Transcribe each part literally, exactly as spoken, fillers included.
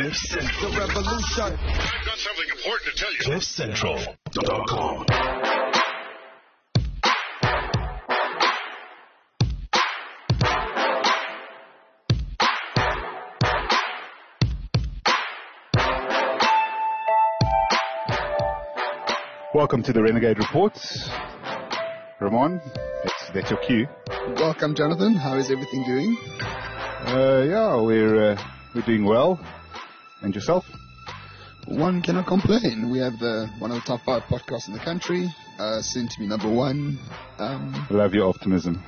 Cliff Central. The revolution. I've got something important to tell you. Cliff Central dot com. Welcome to the Renegade Reports. Ramon, that's, that's your cue. Welcome, Jonathan. How is everything doing? Uh, yeah, we're uh, we're doing well. And yourself? One cannot complain. We have the one of the top five podcasts in the country, uh, soon to be number one. Um, I love your optimism.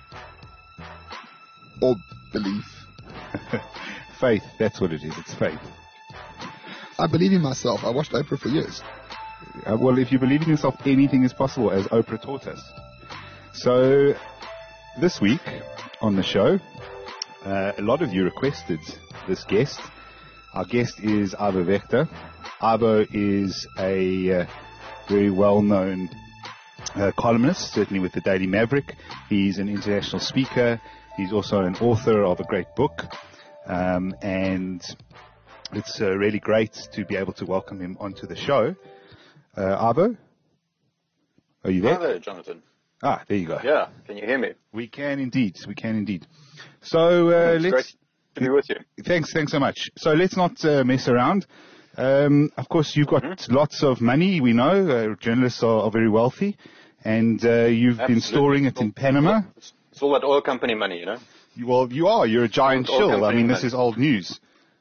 Or belief. Faith, that's what it is. It's faith. I believe in myself. I watched Oprah for years. Uh, well, if you believe in yourself, anything is possible, as Oprah taught us. So, this week on the show, uh, a lot of you requested this guest. Our guest is Abo Vector. Abo is a uh, very well-known uh, columnist, certainly with the Daily Maverick. He's an international speaker. He's also an author of a great book. Um, and it's uh, really great to be able to welcome him onto the show. Uh, Abo? Are you there? Hi there, Jonathan. Ah, there you go. Yeah, can you hear me? We can indeed. We can indeed. So uh, it's let's... great to be with you. Thanks, thanks so much. So let's not uh, mess around. Um, of course, you've got mm-hmm. lots of money, we know. Uh, journalists are, are very wealthy. And uh, you've Absolutely. been storing it in Panama. It's, it's all that oil company money, you know. You, well, you are. You're a giant shill. I mean, this money. is old news.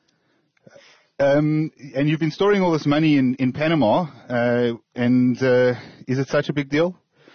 Um, and you've been storing all this money in, in Panama. Uh, and uh, is it such a big deal?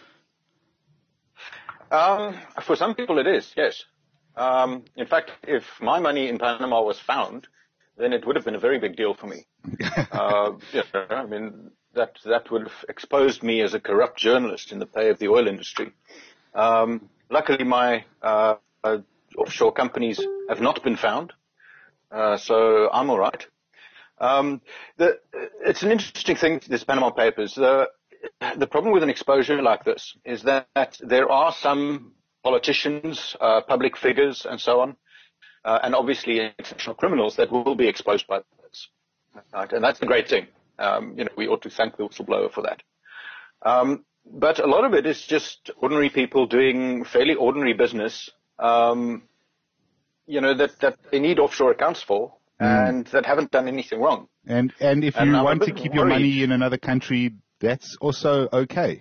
Um, for some people it is, yes. Um, in fact, if my money in Panama was found, then it would have been a very big deal for me. uh, yeah, I mean, that that would have exposed me as a corrupt journalist in the pay of the oil industry. Um, luckily, my uh, uh, offshore companies have not been found, uh, so I'm all right. Um, the, it's an interesting thing, this Panama Papers. The, the problem with an exposure like this is that, that there are some politicians, uh, public figures, and so on, uh, and obviously international criminals that will be exposed by this. Right? And that's the great thing. Um, you know, we ought to thank the whistleblower for that. Um, but a lot of it is just ordinary people doing fairly ordinary business, um, you know, that, that they need offshore accounts for, mm. and that haven't done anything wrong. And and if and you I'm want to keep worried. your money in another country, that's also okay.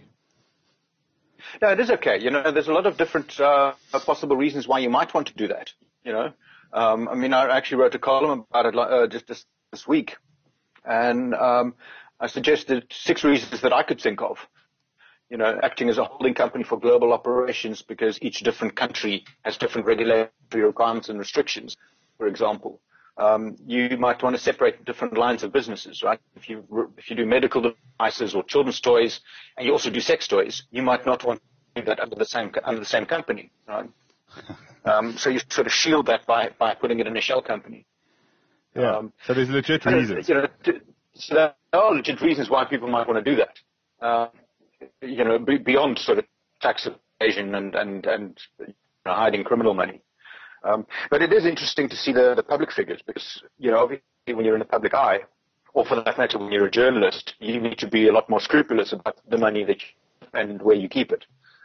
No, it is okay. You know, there's a lot of different uh, possible reasons why you might want to do that. You know, um, I mean, I actually wrote a column about it uh, just this, this week, and um, I suggested six reasons that I could think of. You know, acting as a holding company for global operations because each different country has different regulatory requirements and restrictions. For example, um, you might want to separate different lines of businesses, right? If you if you do medical devices or children's toys, and you also do sex toys, you might not want to do that under the same under the same company, right? Um, so you sort of shield that by by putting it in a shell company. Yeah. Um, so there's legit reasons. You know, so there are legit reasons why people might want to do that. Uh, you know, beyond sort of tax evasion and and and you know, hiding criminal money. Um, but it is interesting to see the, the public figures because, you know, obviously when you're in the public eye, or for that matter, when you're a journalist, you need to be a lot more scrupulous about the money that you, and where you keep it.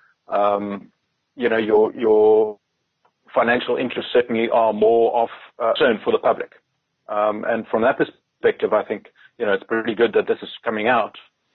Um, you know, your your financial interests certainly are more of uh, concern for the public. Um, and from that perspective, I think, you know, it's pretty good that this is coming out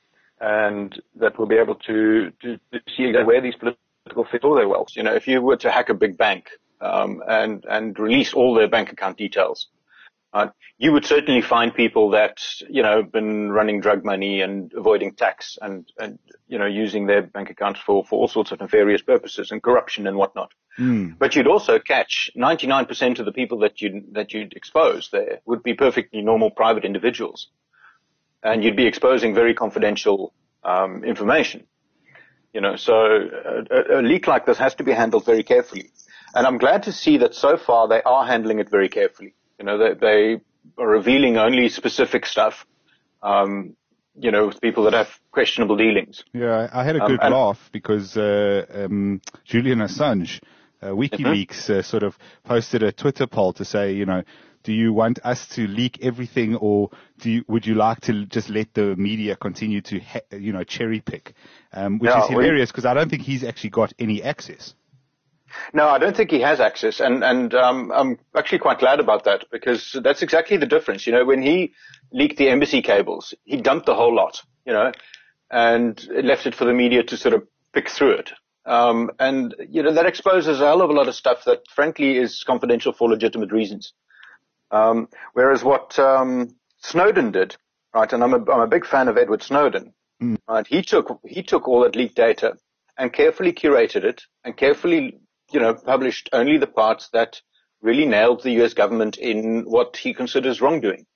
and that we'll be able to, to, to see where these political fit all their wealth. You know, if you were to hack a big bank, Um, and, and release all their bank account details. Uh, you would certainly find people that, you know, been running drug money and avoiding tax and, and, you know, using their bank accounts for, for all sorts of nefarious purposes and corruption and whatnot. Mm. But you'd also catch ninety-nine percent of the people that you'd, that you'd expose there would be perfectly normal private individuals. And you'd be exposing very confidential, um, information. You know, so a, a leak like this has to be handled very carefully. And I'm glad to see that so far they are handling it very carefully. You know, they, they are revealing only specific stuff, um, you know, with people that have questionable dealings. Yeah, I had a good um, laugh because uh, um, Julian Assange, uh, WikiLeaks, mm-hmm. uh, sort of posted a Twitter poll to say, you know, do you want us to leak everything, or do you, would you like to just let the media continue to, ha- you know, cherry pick? Um, which Yeah, is hilarious because I don't think he's actually got any access. No, I don't think he has access, and and um, I'm actually quite glad about that, because that's exactly the difference. You know, when he leaked the embassy cables, he dumped the whole lot, you know, and left it for the media to sort of pick through it. Um, and you know, that exposes a hell of a lot of stuff that, frankly, is confidential for legitimate reasons. Um, whereas what um, Snowden did, right? And I'm a I'm a big fan of Edward Snowden. Mm. Right? He took he took all that leaked data and carefully curated it and carefully, you know, published only the parts that really nailed the U S government in what he considers wrongdoing.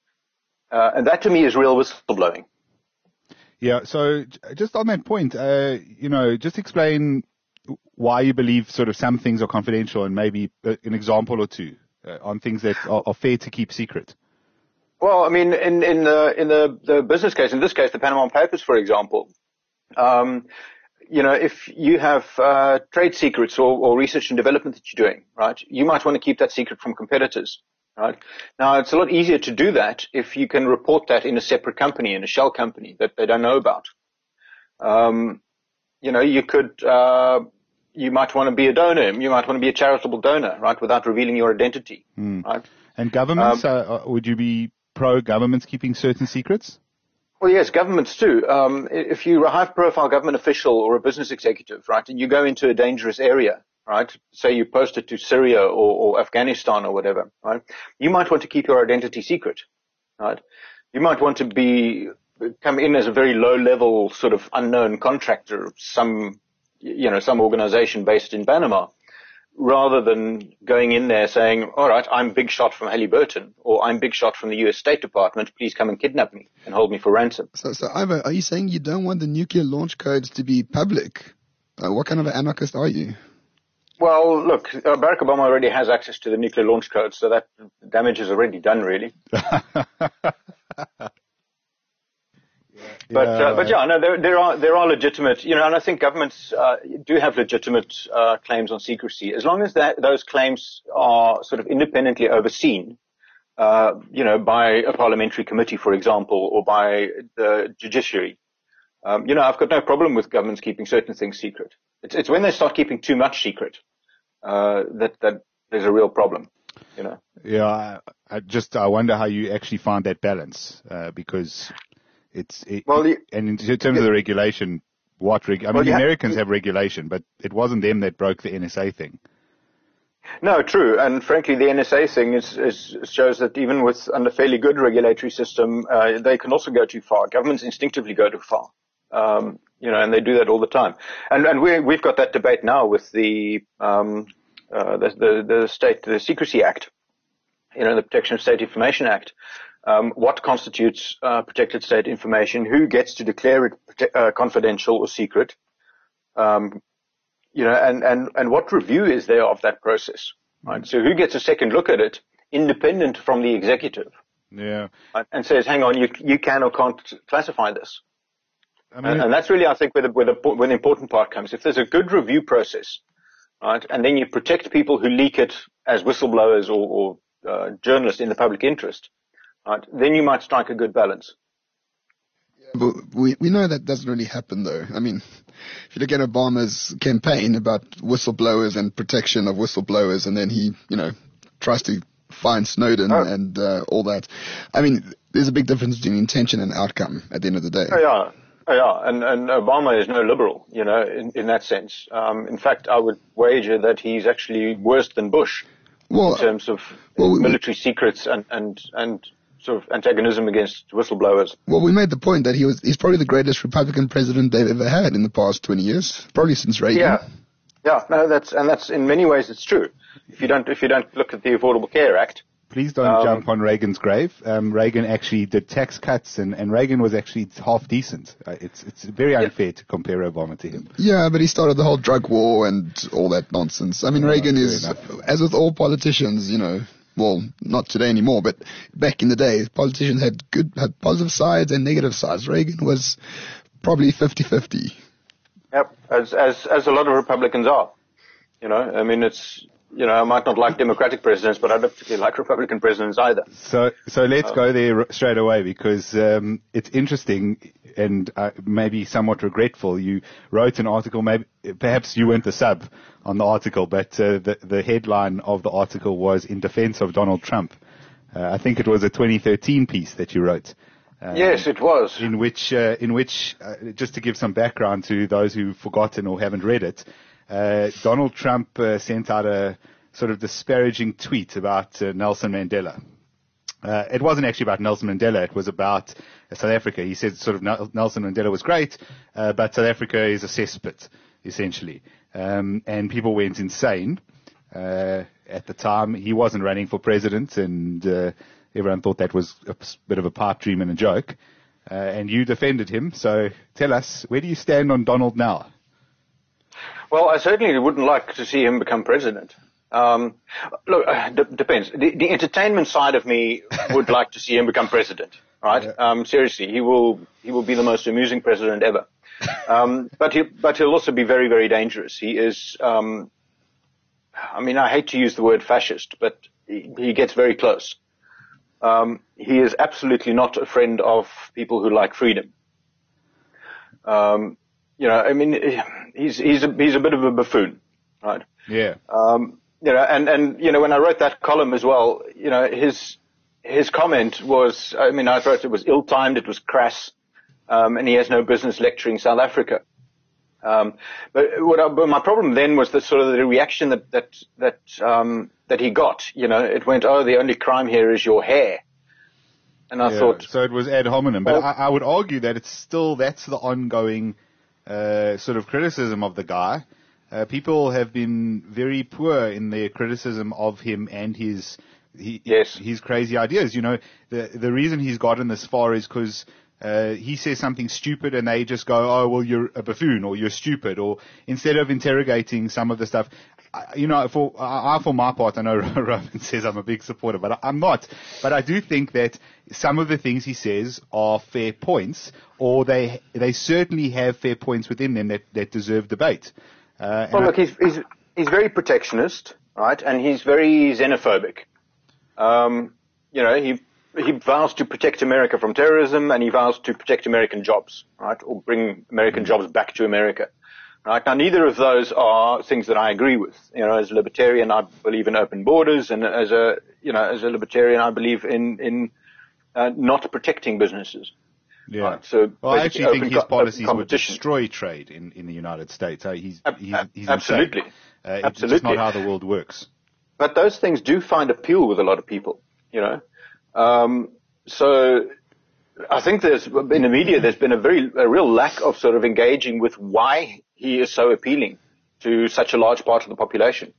Uh, and that to me is real whistleblowing. Yeah, so j- just on that point, uh, you know, just explain why you believe sort of some things are confidential and maybe uh, an example or two uh, on things that are, are fair to keep secret. Well, I mean, in, in the, in the, the business case, in this case, the Panama Papers, for example, um, you know, if you have uh, trade secrets or, or research and development that you're doing, right, you might want to keep that secret from competitors, right? Now, it's a lot easier to do that if you can report that in a separate company, in a shell company that they don't know about. Um, you know, you could, uh, you might want to be a donor, you might want to be a charitable donor, right, without revealing your identity, Mm. right? And governments, Um, uh, would you be pro-governments keeping certain secrets? Well, yes, governments too. Um, if you're a high-profile government official or a business executive, right, and you go into a dangerous area, right, say you post it to Syria or, or Afghanistan or whatever, right, you might want to keep your identity secret, right? You might want to be come in as a very low-level sort of unknown contractor of some, you know, some organization based in Panama, rather than going in there saying, all right, I'm Big Shot from Halliburton, or I'm Big Shot from the U S State Department, please come and kidnap me and hold me for ransom. So, so Ivo, are you saying you don't want the nuclear launch codes to be public? Uh, what kind of an anarchist are you? Well, look, uh, Barack Obama already has access to the nuclear launch codes, so that damage is already done, really. But uh, but yeah, no, there there are there are legitimate, you know, and I think governments uh, do have legitimate uh, claims on secrecy, as long as that those claims are sort of independently overseen, uh, you know, by a parliamentary committee, for example, or by the judiciary. Um, you know, I've got no problem with governments keeping certain things secret. It's it's when they start keeping too much secret uh, that that there's a real problem. You know. Yeah, I, I just I wonder how you actually find that balance uh, because. It's it, well, you, and in terms of the regulation, what reg- I mean, well, the ha- Americans have regulation, but it wasn't them that broke the N S A thing. No, true, and frankly, the N S A thing is, is shows that even with under fairly good regulatory system, uh, they can also go too far. Governments instinctively go too far, um, you know, and they do that all the time. And and we we've got that debate now with the um, uh, the, the the state the Secrecy Act, you know, the Protection of State Information Act. Um, what constitutes uh, protected state information? Who gets to declare it prote- uh, confidential or secret? Um, you know, and, and, and what review is there of that process? Right? So who gets a second look at it, independent from the executive? Yeah, Right? And says, hang on, you you can or can't classify this. I mean, And, and that's really, I think, where the, where the where the important part comes. If there's a good review process, right, and then you protect people who leak it as whistleblowers or, or uh, journalists in the public interest. Right, then you might strike a good balance. But we we know that doesn't really happen, though. I mean, if you look at Obama's campaign about whistleblowers and protection of whistleblowers, and then he, you know, tries to find Snowden oh. and uh, all that. I mean, there's a big difference between intention and outcome at the end of the day. Oh yeah, oh yeah, and and Obama is no liberal, you know, in, in that sense. Um, in fact, I would wager that he's actually worse than Bush well, in terms of well, we, military secrets and and and. sort of antagonism against whistleblowers. Well, we made the point that he was, he's probably the greatest Republican president they've ever had in the past twenty years, probably since Reagan. Yeah. Yeah, no, that's, and that's, in many ways it's true. If you don't, if you don't look at the Affordable Care Act. Please don't um, jump on Reagan's grave. Um, Reagan actually did tax cuts and, and Reagan was actually half decent. Uh, it's, it's very unfair to compare Obama to him. Yeah, but he started the whole drug war and all that nonsense. I mean, Oh, Reagan fair is, enough. as with all politicians, you know, well, not today anymore, but back in the day, politicians had good, had positive sides and negative sides. Reagan was probably fifty-fifty. Yep, as, as, as a lot of Republicans are. You know, I mean, it's, you know, I might not like Democratic presidents, but I don't particularly like Republican presidents either. So, so let's go there straight away because um, it's interesting and uh, maybe somewhat regretful. You wrote an article, maybe perhaps you weren't the sub on the article, but uh, the the headline of the article was "In Defense of Donald Trump." Uh, I think it was a twenty thirteen piece that you wrote. Um, yes, it was. In which, uh, in which, uh, just to give some background to those who've forgotten or haven't read it, uh, Donald Trump uh, sent out a sort of disparaging tweet about uh, Nelson Mandela. Uh, it wasn't actually about Nelson Mandela. It was about uh, South Africa. He said sort of N- Nelson Mandela was great, uh, but South Africa is a cesspit, essentially. Um, and people went insane. Uh, at the time, he wasn't running for president, and uh, everyone thought that was a bit of a pipe dream and a joke. Uh, and you defended him. So tell us, where do you stand on Donald now? Well, I certainly wouldn't like to see him become president. Um, look, uh, d- depends. The, the entertainment side of me would like to see him become president, right? Yeah. Um, seriously, he will he will be the most amusing president ever. Um, but he but he'll also be very very dangerous. He is. Um, I mean, I hate to use the word fascist, but he, he gets very close. Um, he is absolutely not a friend of people who like freedom. Um, you know, I mean, he's he's a, he's a bit of a buffoon, right? Yeah. Um, you know, and and you know, when I wrote that column as well, you know, his his comment was, I mean, I wrote it was ill-timed, it was crass, um, and he has no business lecturing South Africa. Um, but what I, but my problem then was the sort of the reaction that that that um, that he got. You know, it went, oh, the only crime here is your hair, and I yeah, thought, so it was ad hominem. But well, I, I would argue that it's still that's the ongoing uh, sort of criticism of the guy. Uh, people have been very poor in their criticism of him and his he, yes. his crazy ideas. You know, the the reason he's gotten this far is because uh, he says something stupid and they just go, oh, well, you're a buffoon or you're stupid. Or instead of interrogating some of the stuff, I, you know, for I, for my part, I know Roman says I'm a big supporter, but I, I'm not. But I do think that some of the things he says are fair points, or they they certainly have fair points within them that, that deserve debate. Uh, well, look, he's, he's, he's very protectionist, right? And he's very xenophobic. Um, you know, he, he vows to protect America from terrorism and he vows to protect American jobs, right? Or bring American jobs back to America, right? Now, neither of those are things that I agree with. You know, as a libertarian, I believe in open borders, and as a, you know, as a libertarian, I believe in, in, uh, not protecting businesses. Yeah. Right, so well, I actually think his co- policies would destroy trade in, in the United States. Uh, he's, he's, he's Absolutely. Uh, it's Absolutely. just not how the world works. But those things do find appeal with a lot of people, you know. Um, so I think there's, in the media, there's been a very, a real lack of sort of engaging with why he is so appealing to such a large part of the population.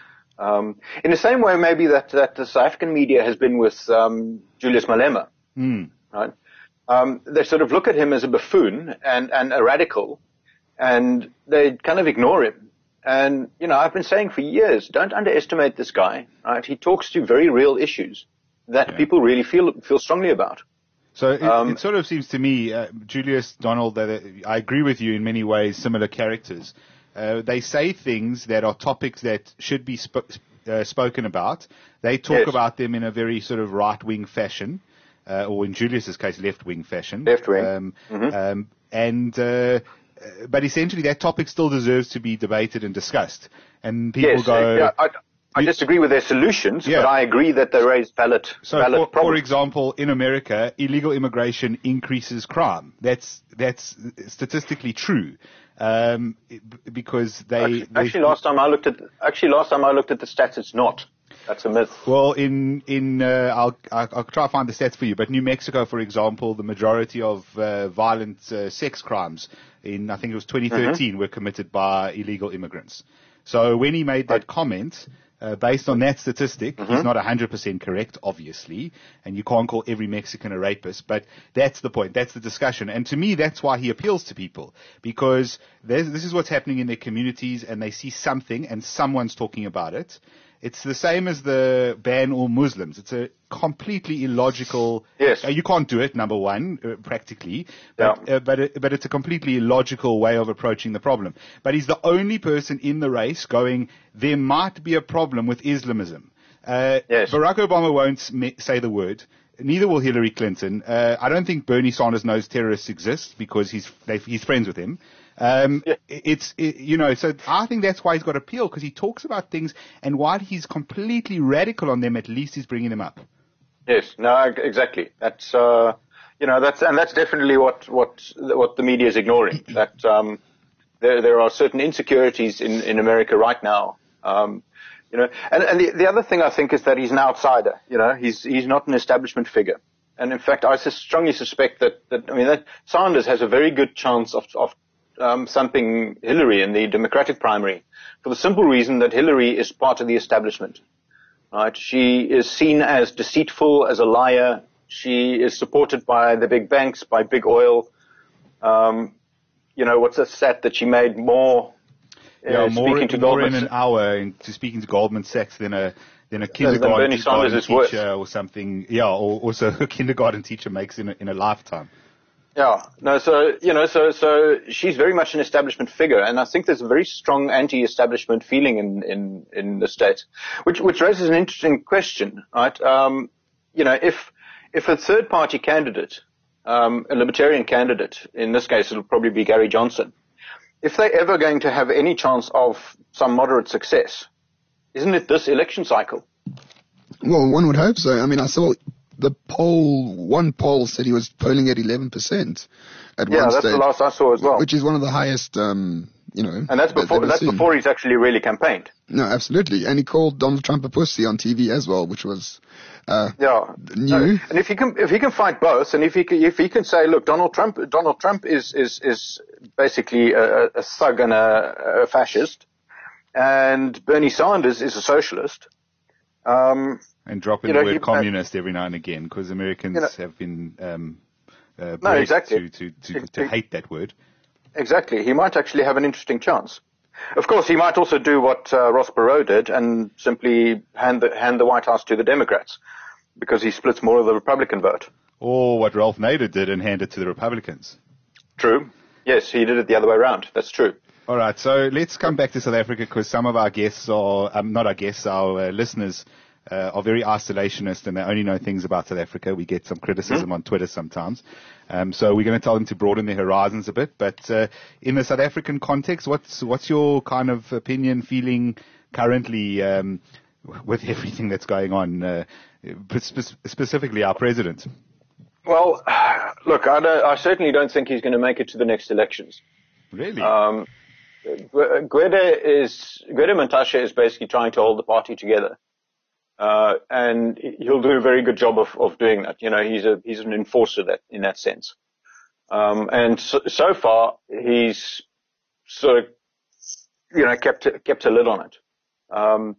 Um, in the same way maybe that, that the South African media has been with, um, Julius Malema, mm. right? Um, they sort of look at him as a buffoon and, and a radical, and they kind of ignore him. And, you know, I've been saying for years, don't underestimate this guy, right? He talks to very real issues that yeah. people really feel feel strongly about. So it, um, it sort of seems to me, uh, Julius, Donald, that uh, I agree with you in many ways, similar characters. Uh, they say things that are topics that should be sp- uh, spoken about. They talk yes. about them in a very sort of right-wing fashion. Uh, or in Julius's case, left-wing fashion. Left-wing. Um, mm-hmm. um, and, uh, but essentially that topic still deserves to be debated and discussed. And people yes, go... Yeah, I, I disagree with their solutions, yeah. but I agree that they raise valid, so valid for, problems. For example, in America, illegal immigration increases crime. That's, that's statistically true. Um, because they... Actually, they, actually last time I looked at, actually last time I looked at the stats, it's not. That's a myth. Well, in in uh, I'll I'll try to find the stats for you. But New Mexico, for example, the majority of uh, violent uh, sex crimes in I think it was twenty thirteen mm-hmm. were committed by illegal immigrants. So when he made that right. comment, uh, based on that statistic, mm-hmm. he's not one hundred percent correct, obviously, and you can't call every Mexican a rapist. But that's the point. That's the discussion. And to me, that's why he appeals to people, because this is what's happening in their communities, and they see something, and someone's talking about it. It's the same as the ban all Muslims. It's a completely illogical. Yes. Uh, you can't do it, number one, uh, practically. But, Yeah. uh, but, it, but it's a completely illogical way of approaching the problem. But he's the only person in the race going, there might be a problem with Islamism. Uh, Yes. Barack Obama won't me- say the word. Neither will Hillary Clinton. Uh, I don't think Bernie Sanders knows terrorists exist because he's they, he's friends with him. Um, Yeah. It's it, you know, so I think that's why he's got appeal, because he talks about things, and while he's completely radical on them, at least he's bringing them up. Yes, no, exactly. That's uh, you know, that's and that's definitely what what what the media is ignoring. That um, there there are certain insecurities in in America right now. Um, you know, and and the the other thing I think is that he's an outsider. You know, he's he's not an establishment figure. And in fact, I sus- strongly suspect that that I mean that Sanders has a very good chance of of um, thumping Hillary in the Democratic primary, for the simple reason that Hillary is part of the establishment. Right? She is seen as deceitful, as a liar. She is supported by the big banks, by big oil. Um, you know, what's the stat that she made more, uh, Yeah, more, speaking to more Goldman in an hour in, to speaking to Goldman Sachs than a than a Bernie kindergarten, Sanders is worth. teacher or something. Yeah, or also a kindergarten teacher makes in a, in a lifetime. Yeah, no, so, you know, so, so she's very much an establishment figure, and I think there's a very strong anti-establishment feeling in, in, in the States, which, which raises an interesting question, right? Um, you know, if, if a third party candidate, um, a libertarian candidate, in this case it'll probably be Gary Johnson, if they're ever going to have any chance of some moderate success, isn't it this election cycle? Well, one would hope so. I mean, I saw the poll, one poll said he was polling at eleven percent at Yeah, one that's stage. the last I saw as well. Which is one of the highest, um, you know. And that's that- before, that I've that's seen. before he's actually really campaigned. No, absolutely. And he called Donald Trump a pussy on T V as well, which was, uh, Yeah. new. No, and if he can, if he can fight both, and if he can, if he can say, look, Donald Trump, Donald Trump is is is basically a, a thug and a, a fascist, and Bernie Sanders is a socialist. Um, And drop in You the know, word he- communist every now and again, because Americans You know- have been um, uh, No, bred exactly. to, to, to, to hate that word. exactly, he might actually have an interesting chance. Of course, he might also do what uh, Ross Perot did and simply hand the hand the White House to the Democrats, because he splits more of the Republican vote. Or what Ralph Nader did and hand it to the Republicans. True. Yes, he did it the other way around. That's true. All right, so let's come back to South Africa, because some of our guests are, um, not our guests, our uh, listeners uh, are very isolationist and they only know things about South Africa. We get some criticism Mm-hmm. on Twitter sometimes. Um, so we're going to tell them to broaden their horizons a bit. But uh, in the South African context, what's what's your kind of opinion, feeling currently um, with everything that's going on, uh, spe- specifically our president? Well, look, I, don't, I certainly don't think he's going to make it to the next elections. Really? Um, Gwede is, Gwede Mantashe is basically trying to hold the party together. Uh, and he'll do a very good job of, of doing that. You know, he's a, he's an enforcer that, in that sense. Um, and so, so far, he's sort of, you know, kept, kept a lid on it. Um,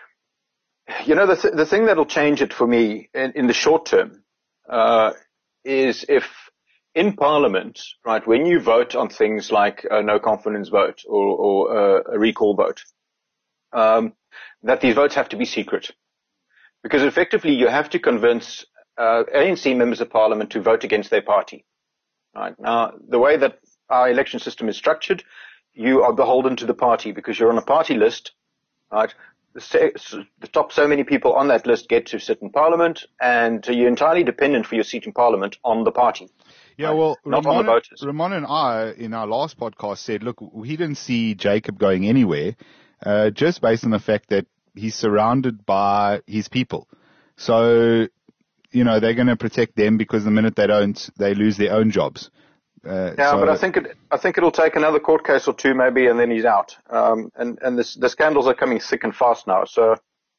you know, the, th- the thing that'll change it for me in, in the short term, uh, is if in Parliament, right, when you vote on things like a no confidence vote or, or uh, a recall vote, um, that these votes have to be secret. Because effectively you have to convince uh, A N C members of Parliament to vote against their party. Right? Now, the way that our election system is structured, you are beholden to the party because you're on a party list. Right? The, the top so many people on that list get to sit in Parliament, and you're entirely dependent for your seat in Parliament on the party. Yeah, well, Not on the Ramon, voters. Ramon and I, in our last podcast, said, look, he didn't see Jacob going anywhere, uh, just based on the fact that he's surrounded by his people. So, you know, they're going to protect them because the minute they don't, they lose their own jobs. Uh, Yeah, so- but I think it, I think it'll take another court case or two maybe, and then he's out. Um, and and this, the scandals are coming thick and fast now. So,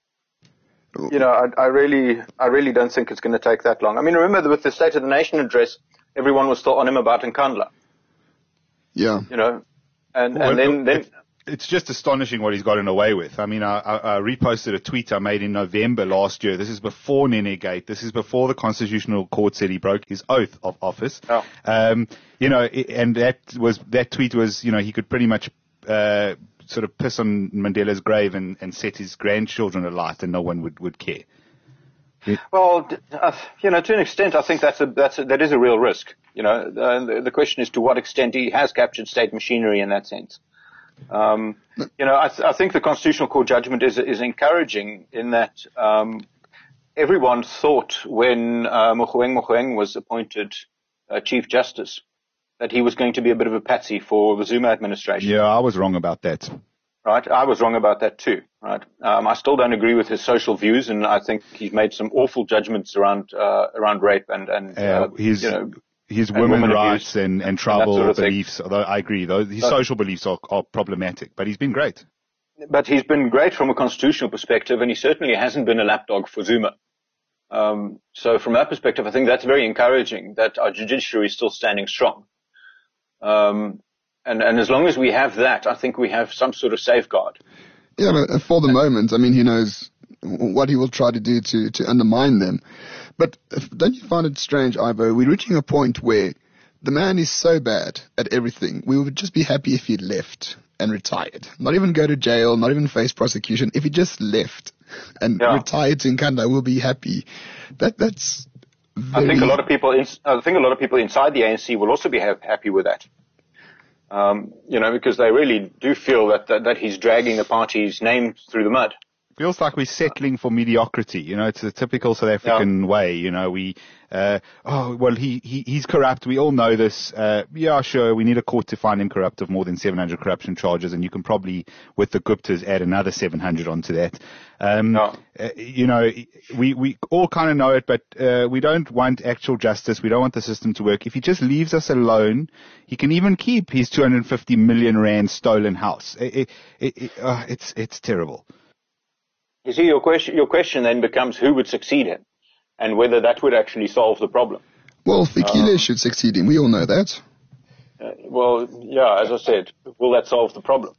you know, I, I really, I really don't think it's going to take that long. I mean, remember that with the State of the Nation address, everyone was still on him about Nkandla. Yeah. You know, and Well, and then then. it- it's just astonishing what he's gotten away with. I mean, I, I, I reposted a tweet I made in November last year. This is before Nenegate. This is before the Constitutional Court said he broke his oath of office. Oh. Um, you know, i- and that was, that tweet was, you know, he could pretty much, uh, sort of piss on Mandela's grave and, and set his grandchildren alight, and no one would, would care. It, well, uh, you know, to an extent, I think that's a, that's a, that is a real risk. You know, uh, the, the question is to what extent he has captured state machinery in that sense. Um, you know, I, th- I think the Constitutional Court judgment is is encouraging in that um, everyone thought when uh, Mogoeng Mogoeng was appointed uh, Chief Justice that he was going to be a bit of a patsy for the Zuma administration. Yeah, I was wrong about that. Right, I was wrong about that too. Right, um, I still don't agree with his social views, and I think he's made some awful judgments around uh, around rape and and uh, uh, his you know, his and women women rights and, and tribal sort of beliefs. Although I agree, though his but, social beliefs are, are problematic, but he's been great. But he's been great from a constitutional perspective, and he certainly hasn't been a lapdog for Zuma. Um, so from that perspective, I think that's very encouraging that our judiciary is still standing strong. Um, and, and as long as we have that, I think we have some sort of safeguard. Yeah, but for the moment, I mean, he knows what he will try to do to, to undermine them. But if, don't you find it strange, Ivo? We're reaching a point where the man is so bad at everything. We would just be happy if he left and retired. Not even go to jail, not even face prosecution. If he just left and yeah. retired to Nkandla, we'll be happy. That that's. Very... I think a lot of people. In, I think a lot of people inside the A N C will also be ha- happy with that. Um, you know, because they really do feel that, that that he's dragging the party's name through the mud. Feels like we're settling for mediocrity. You know, it's a typical South African yeah. way. You know, we, uh, oh, well, he, he, he's corrupt. We all know this. Uh, yeah, sure. We need a court to find him corrupt of more than seven hundred corruption charges. And you can probably, with the Guptas, add another seven hundred onto that. Um, no. uh, you know, we, we all kind of know it, but, uh, we don't want actual justice. We don't want the system to work. If he just leaves us alone, he can even keep his two hundred fifty million rand stolen house. It, it, it, it, uh, it's, it's terrible. You see, your question, your question then becomes who would succeed him and whether that would actually solve the problem. Well, Fikile um, should succeed him. We all know that. Uh, well, yeah, as I said, will that solve the problem?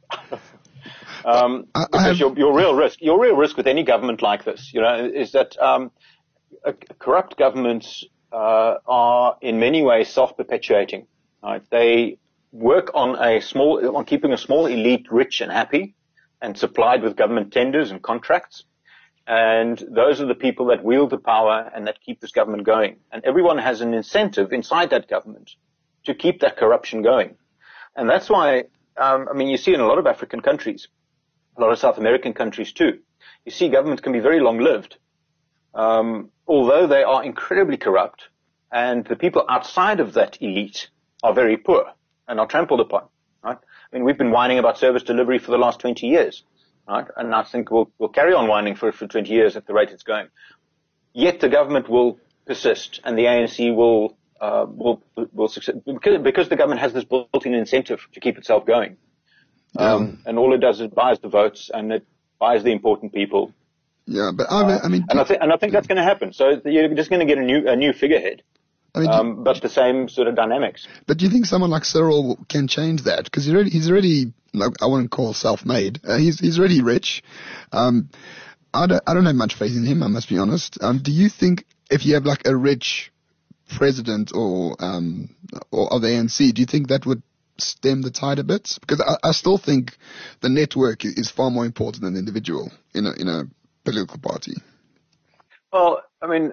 um, I, I because have... your, your real risk, your real risk with any government like this, you know, is that um, a, corrupt governments uh, are in many ways self-perpetuating. Right? They work on a small, on keeping a small elite rich and happy, and supplied with government tenders and contracts. And those are the people that wield the power and that keep this government going. And everyone has an incentive inside that government to keep that corruption going. And that's why, um, I mean, you see in a lot of African countries, a lot of South American countries too, you see governments can be very long-lived, um, although they are incredibly corrupt, and the people outside of that elite are very poor and are trampled upon, right? I mean, we've been whining about service delivery for the last twenty years, right? And I think we'll, we'll carry on whining for, for twenty years at the rate it's going. Yet the government will persist, and the A N C will, uh, will, will succeed, because, because the government has this built-in incentive to keep itself going. Um, yeah. And all it does is buys the votes, and it buys the important people. Yeah, but I mean, uh, I mean and I think, and I think that's going to happen. So you're just going to get a new, a new figurehead. I mean, um, but the same sort of dynamics. But do you think someone like Cyril can change that? Because he's already, he's already, like, I wouldn't call self-made. Uh, he's, he's already rich. Um, I don't, I don't have much faith in him, I must be honest. Um, do you think if you have like a rich president or, um, or of the A N C, do you think that would stem the tide a bit? Because I, I still think the network is far more important than the individual in a, in a political party. Well, I mean,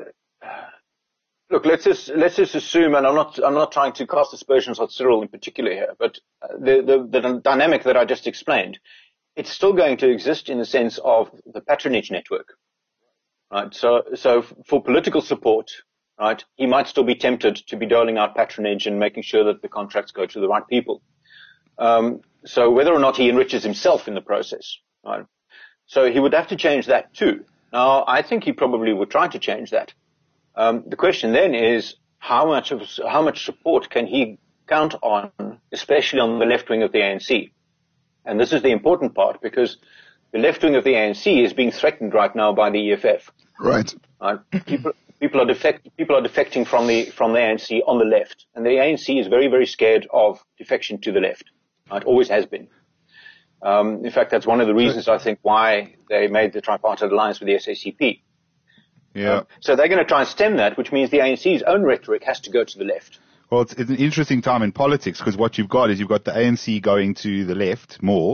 look, let's just let's just assume, and I'm not I'm not trying to cast aspersions on Cyril in particular here, but the, the the dynamic that I just explained, it's still going to exist in the sense of the patronage network, right? So so for political support, right, he might still be tempted to be doling out patronage and making sure that the contracts go to the right people. Um, so whether or not he enriches himself in the process, right? So he would have to change that too. Now, I think he probably would try to change that. Um, the question then is how much of how much support can he count on, especially on the left wing of the A N C? And this is the important part, because the left wing of the A N C is being threatened right now by the E F F. Right. Uh, people people are defect, people are defecting from the from the A N C on the left, and the A N C is very very scared of defection to the left. It always has been. Um, in fact, that's one of the reasons I think why they made the tripartite alliance with the S A C P. Yeah. Um, so they're going to try and stem that, which means the A N C's own rhetoric has to go to the left. Well, it's, it's an interesting time in politics, because what you've got is you've got the A N C going to the left more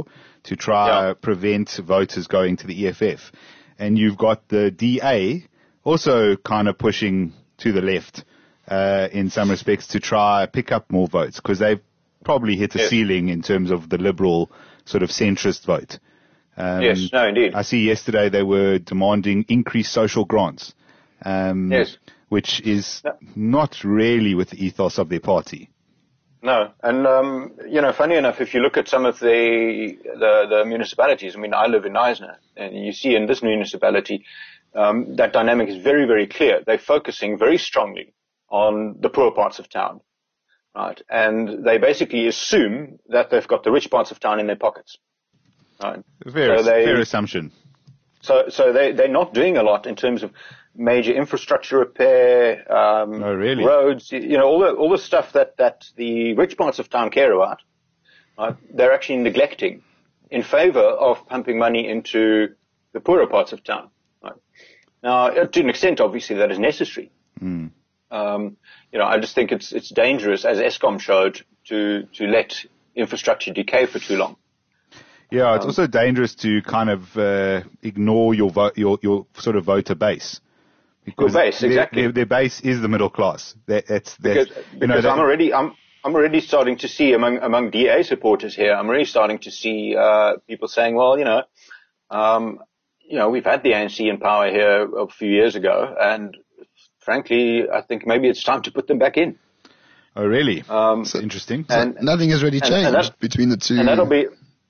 to try Yeah. prevent voters going to the E F F. And you've got the D A also kind of pushing to the left uh, in some respects to try pick up more votes because they've probably hit a Yes. ceiling in terms of the liberal sort of centrist vote. Um, Yes, no, indeed. I see yesterday they were demanding increased social grants, um, Yes. which is Yeah. not really with the ethos of their party. No, and um, you know, funny enough, if you look at some of the, the the municipalities, I mean, I live in Knysna, and you see in this municipality um, that dynamic is very, very clear. They're focusing very strongly on the poor parts of town, right? And they basically assume that they've got the rich parts of town in their pockets, right? Fair, So they- fair assumption. So, so they they're not doing a lot in terms of major infrastructure repair, um, Oh, really? roads, you know, all the all the stuff that that the rich parts of town care about. Right? They're actually neglecting in favour of pumping money into the poorer parts of town. Right? Now, to an extent, obviously, that is necessary. Mm. Um, you know, I just think it's it's dangerous, as Eskom showed, to to let infrastructure decay for too long. Yeah, it's Um, also dangerous to kind of uh, ignore your vote, your your sort of voter base. Because Your base, their- exactly. Their, their base is the middle class. That, that's, that's Because, you because know, that- I'm already I'm I'm already starting to see among among D A supporters here. I'm already starting to see uh, people saying, well, you know, um, you know, we've had the A N C in power here a few years ago, and frankly, I think maybe it's time to put them back in. oh, really? Um, That's interesting. So and- nothing has really and- changed and that- between the two. and that'll be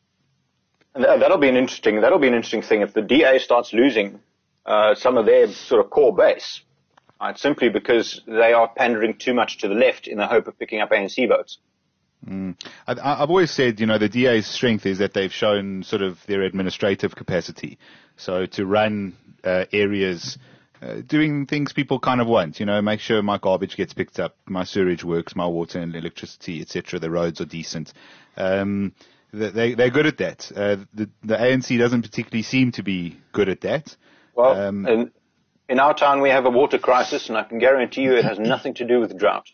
and that- that'll be an interesting that'll be an interesting thing if the D A starts losing uh, some of their sort of core base, right, simply because they are pandering too much to the left in the hope of picking up A N C votes. Mm. I, I- I've always said, you know, the D A's strength is that they've shown sort of their administrative capacity. So to run uh, areas, uh, doing things people kind of want, you know, make sure my garbage gets picked up, my sewage works, my water and electricity, et cetera. The roads are decent. Um, they, they're good at that. Uh, the, the A N C doesn't particularly seem to be good at that. Well, Um, in, in our town we have a water crisis, and I can guarantee you it has nothing to do with drought.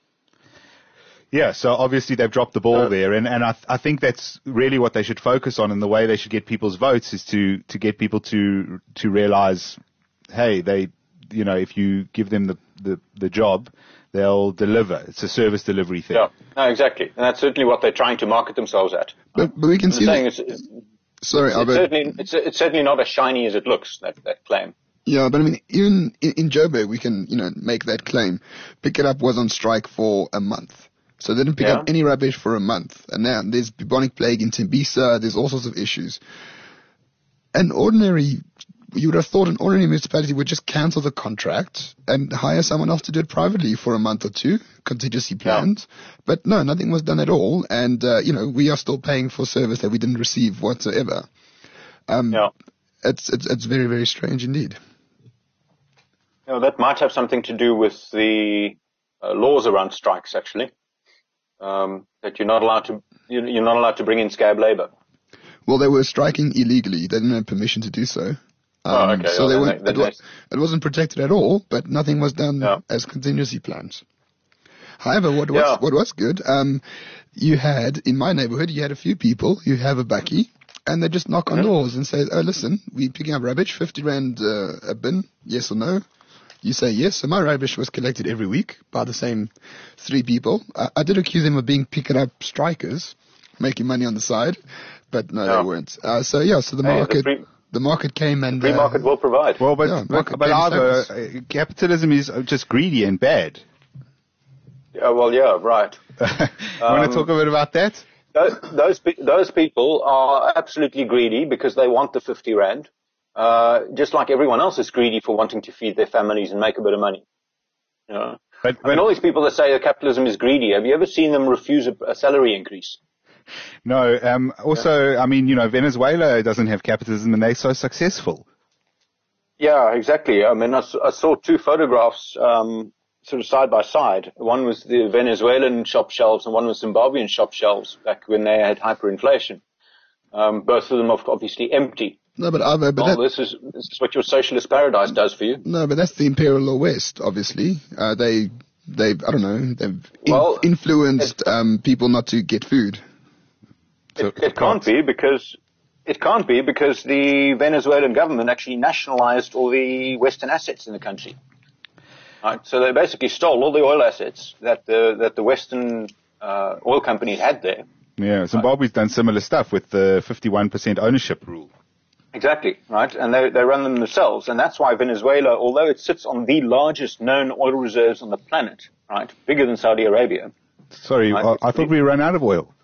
Yeah, so obviously they've dropped the ball Uh, there, and, and I, th- I think that's really what they should focus on, and the way they should get people's votes is to, to get people to to realize, hey, they, you know, if you give them the, the, the job, they'll deliver. It's a service delivery thing. Yeah, no, exactly, and that's certainly what they're trying to market themselves at. but, but we can I'm see saying that, it's, it's, sorry, it's Albert. certainly it's, it's certainly not as shiny as it looks. That that claim. Yeah, but I mean, even in, in Joburg, we can, you know, make that claim. Pick It Up was on strike for a month. So they didn't pick Yeah. up any rubbish for a month. And now there's bubonic plague in Tembisa, there's all sorts of issues. An ordinary, you would have thought an ordinary municipality would just cancel the contract and hire someone else to do it privately for a month or two, contingency plans. But no, nothing was done at all. And, uh, you know, we are still paying for service that we didn't receive whatsoever. Um, Yeah. It's, it's, it's very, very strange indeed. You know, that might have something to do with the uh, laws around strikes, actually. Um, that you're not allowed to you- you're not allowed to bring in scab labour. Well, they were striking illegally. They didn't have permission to do so. Um, Oh, okay. So Well, they then weren't, they- it, then wa- it wasn't protected at all, but nothing was done Yeah. as contingency plans. However, what Yeah. was what was good, um, you had in my neighborhood, you had a few people who have a bakkie, and they just knock on Mhm. doors and say, "Oh, listen, we're picking up rubbish, fifty rand uh, a bin, yes or no?" You say yes. So my rubbish was collected every week by the same three people. I, I did accuse them of being picking up strikers, making money on the side, but no, Yeah. they weren't. Uh, so yeah, so the Hey, the market, free- the market came and Free uh, market will provide. Well, but, Yeah, but, market but came Ivor, service. uh, capitalism is just greedy and bad. Yeah, well, yeah, right. you want Um, to talk a bit about that? Those those, pe- those people are absolutely greedy because they want the fifty rand. Uh, just like everyone else is greedy for wanting to feed their families and make a bit of money. You know? But, I mean, all these people that say that capitalism is greedy, have you ever seen them refuse a, a salary increase? no, um, also, I mean, you know, Venezuela doesn't have capitalism and they're so successful. Yeah, exactly. I mean, I, s- I saw two photographs, um, sort of side by side. One was the Venezuelan shop shelves and one was Zimbabwean shop shelves back when they had hyperinflation. Um, both of them are obviously empty. no, but Ivor, but Well, that, this is, this is what your socialist paradise does for you. no, but that's the Imperial Law West. Obviously, uh, they they I don't know they've in, Well, influenced um, people not to get food. So It, it can't be because It can't be because the Venezuelan government actually nationalized all the Western assets in the country. Right? So they basically stole all the oil assets that the, that the Western uh, oil companies had there. Yeah, Zimbabwe's done similar stuff with the fifty-one percent ownership rule. Exactly, right? And they, they run them themselves. And that's why Venezuela, although it sits on the largest known oil reserves on the planet, right, bigger than Saudi Arabia. Sorry, right? I, I thought we ran out of oil.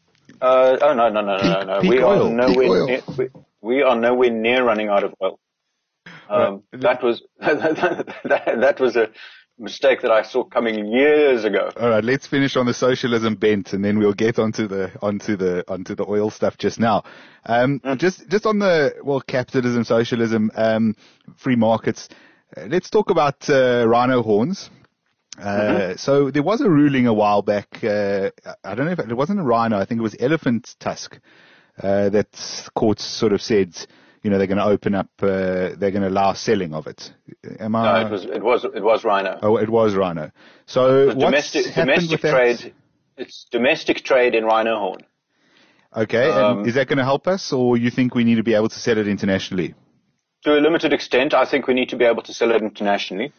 Uh, oh, no, no, no, no, no. Peak we, oil. Are nowhere oil. near, we, we are nowhere near running out of oil. Um, right. That was, that, that was a mistake that I saw coming years ago. All right, let's finish on the socialism bent, and then we'll get onto the onto the onto the oil stuff just now. Um, mm. Just just on the well, capitalism, socialism, um, free markets. Uh, let's talk about uh, rhino horns. Uh, mm-hmm. So there was a ruling a while back. Uh, I don't know if it wasn't a rhino. I think it was elephant tusk. Uh, that courts sort of said, you know, they're going to open up, uh, they're going to allow selling of it. Am I? No, it was, it was, it was rhino. Oh, it was rhino. So what's domestic, domestic trade, it's domestic trade in rhino horn. Okay. Um, and is that going to help us, or you think we need to be able to sell it internationally? To a limited extent, I think we need to be able to sell it internationally.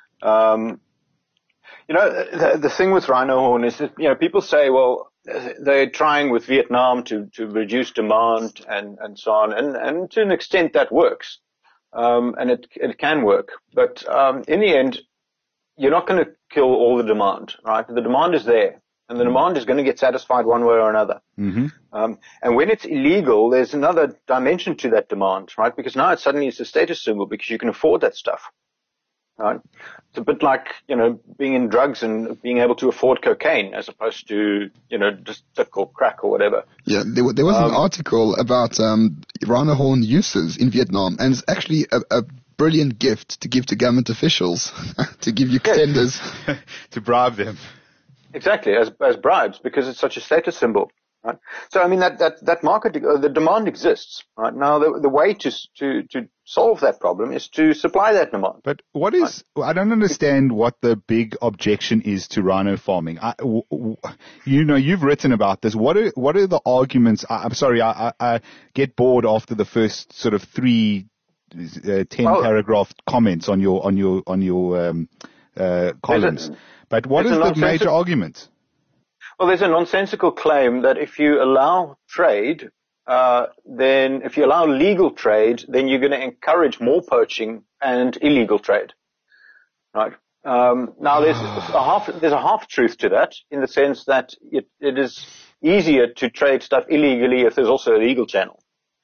Um, you know, the, the thing with rhino horn is that, you know, people say, well, they're trying with Vietnam to, to reduce demand and, and so on. And, and to an extent that works. Um, and it, it can work. But, um, in the end, you're not going to kill all the demand, right? The demand is there. And the demand is going to get satisfied one way or another. Mm-hmm. Um, and when it's illegal, there's another dimension to that demand, right? Because now it suddenly is a status symbol because you can afford that stuff. Right? It's a bit like, you know, being in drugs and being able to afford cocaine as opposed to, you know, just or crack or whatever. Yeah, there, there was um, an article about um, rhino horn uses in Vietnam, and it's actually a, a brilliant gift to give to government officials, to give you tenders. To bribe them. Exactly, as as bribes, because it's such a status symbol. Right? So, I mean, that, that, that market, uh, the demand exists, right? Now, the, the way to, to, to solve that problem is to supply that demand. But what is, right? I don't understand what the big objection is to rhino farming. I, w- w- you know, you've written about this. What are, what are the arguments? I, I'm sorry, I, I, I get bored after the first sort of three, uh, ten well, paragraph comments on your, on your, on your, um, uh, columns. A, but what is the major argument? Well, there's a nonsensical claim that if you allow trade, uh, then if you allow legal trade, then you're going to encourage more poaching and illegal trade. Right? Um, now there's a half, there's a half truth to that in the sense that it, it is easier to trade stuff illegally if there's also a legal channel.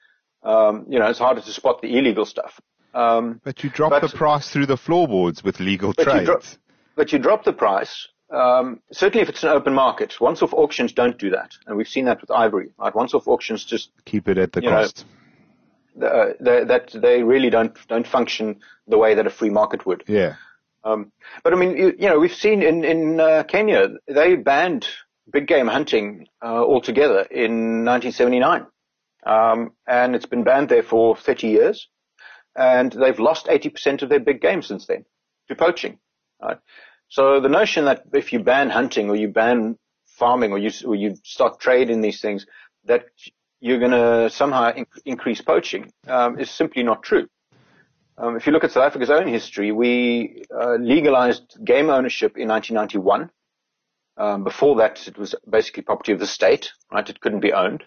Um, you know, it's harder to spot the illegal stuff. Um, but you drop but, the price through the floorboards with legal but trade. You dro- but you drop the price. Um, certainly if it's an open market. Once-off auctions don't do that. And we've seen that with ivory. Right? Once-off auctions just keep it at the cost. Know, uh, they, that they really don't, don't function the way that a free market would. Yeah. Um, but I mean, you, you know, we've seen in, in, uh, Kenya, they banned big game hunting, uh, altogether in nineteen seventy-nine. Um, and it's been banned there for thirty years. And they've lost eighty percent of their big game since then to poaching. Right? So the notion that if you ban hunting or you ban farming or you, or you start trade in these things, that you're going to somehow in, increase poaching um, is simply not true. Um, if you look at South Africa's own history, we uh, legalized game ownership in nineteen ninety-one. Um, before that, it was basically property of the state, right? It couldn't be owned.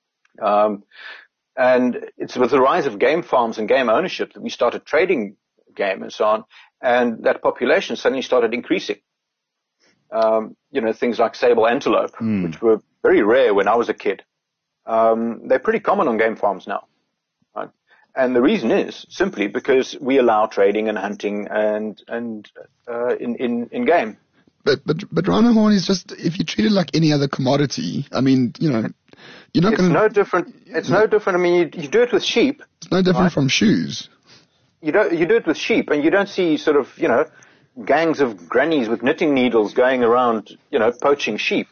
Um, and it's with the rise of game farms and game ownership that we started trading game and so on. And that population suddenly started increasing. Um, you know, things like sable antelope, mm. which were very rare when I was a kid. Um, they're pretty common on game farms now. Right? And the reason is simply because we allow trading and hunting and, and, uh, in, in, in game. But, but, but rhino horn is just, if you treat it like any other commodity, I mean, you know, you're not going to. It's no different. It's no different. I mean, you, you do it with sheep. It's no different right? from shoes. You don't, you do it with sheep, and you don't see sort of, you know, gangs of grannies with knitting needles going around, you know, poaching sheep.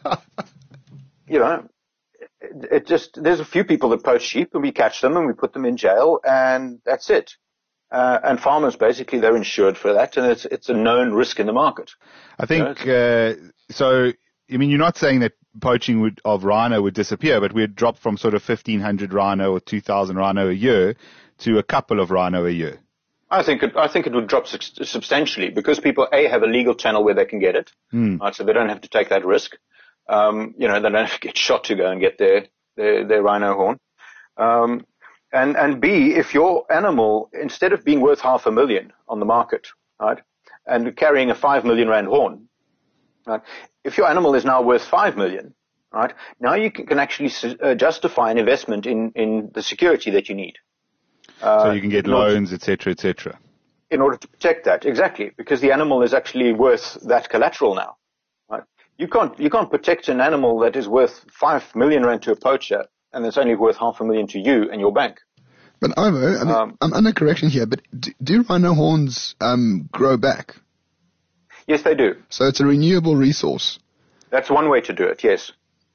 You know, it, it just, there's a few people that poach sheep, and we catch them and we put them in jail, and that's it. Uh, and farmers, basically, they're insured for that, and it's, it's a known risk in the market. I think, you know, uh, so I mean, you're not saying that poaching would, of rhino would disappear, but we'd drop from sort of fifteen hundred rhino or two thousand rhino a year to a couple of rhino a year. I think it, I think it would drop su- substantially because people, A, have a legal channel where they can get it, Mm. right, so they don't have to take that risk. Um, you know, they don't have to get shot to go and get their, their, their rhino horn. Um, and, and B, if your animal, instead of being worth half a million on the market, right, and carrying a five million rand horn, right, if your animal is now worth five million, right, now you can, can actually su- uh, justify an investment in, in the security that you need. Uh, So you can get loans, et cetera, et cetera. In order to protect that, exactly, because the animal is actually worth that collateral now. Right? You can't you can't protect an animal that is worth five million rand to a poacher, and it's only worth half a million to you and your bank. But Ivo, I mean, Um, I'm under correction here, but do, do rhino horns um, grow back? Yes, they do. So it's a renewable resource. That's one way to do it. Yes.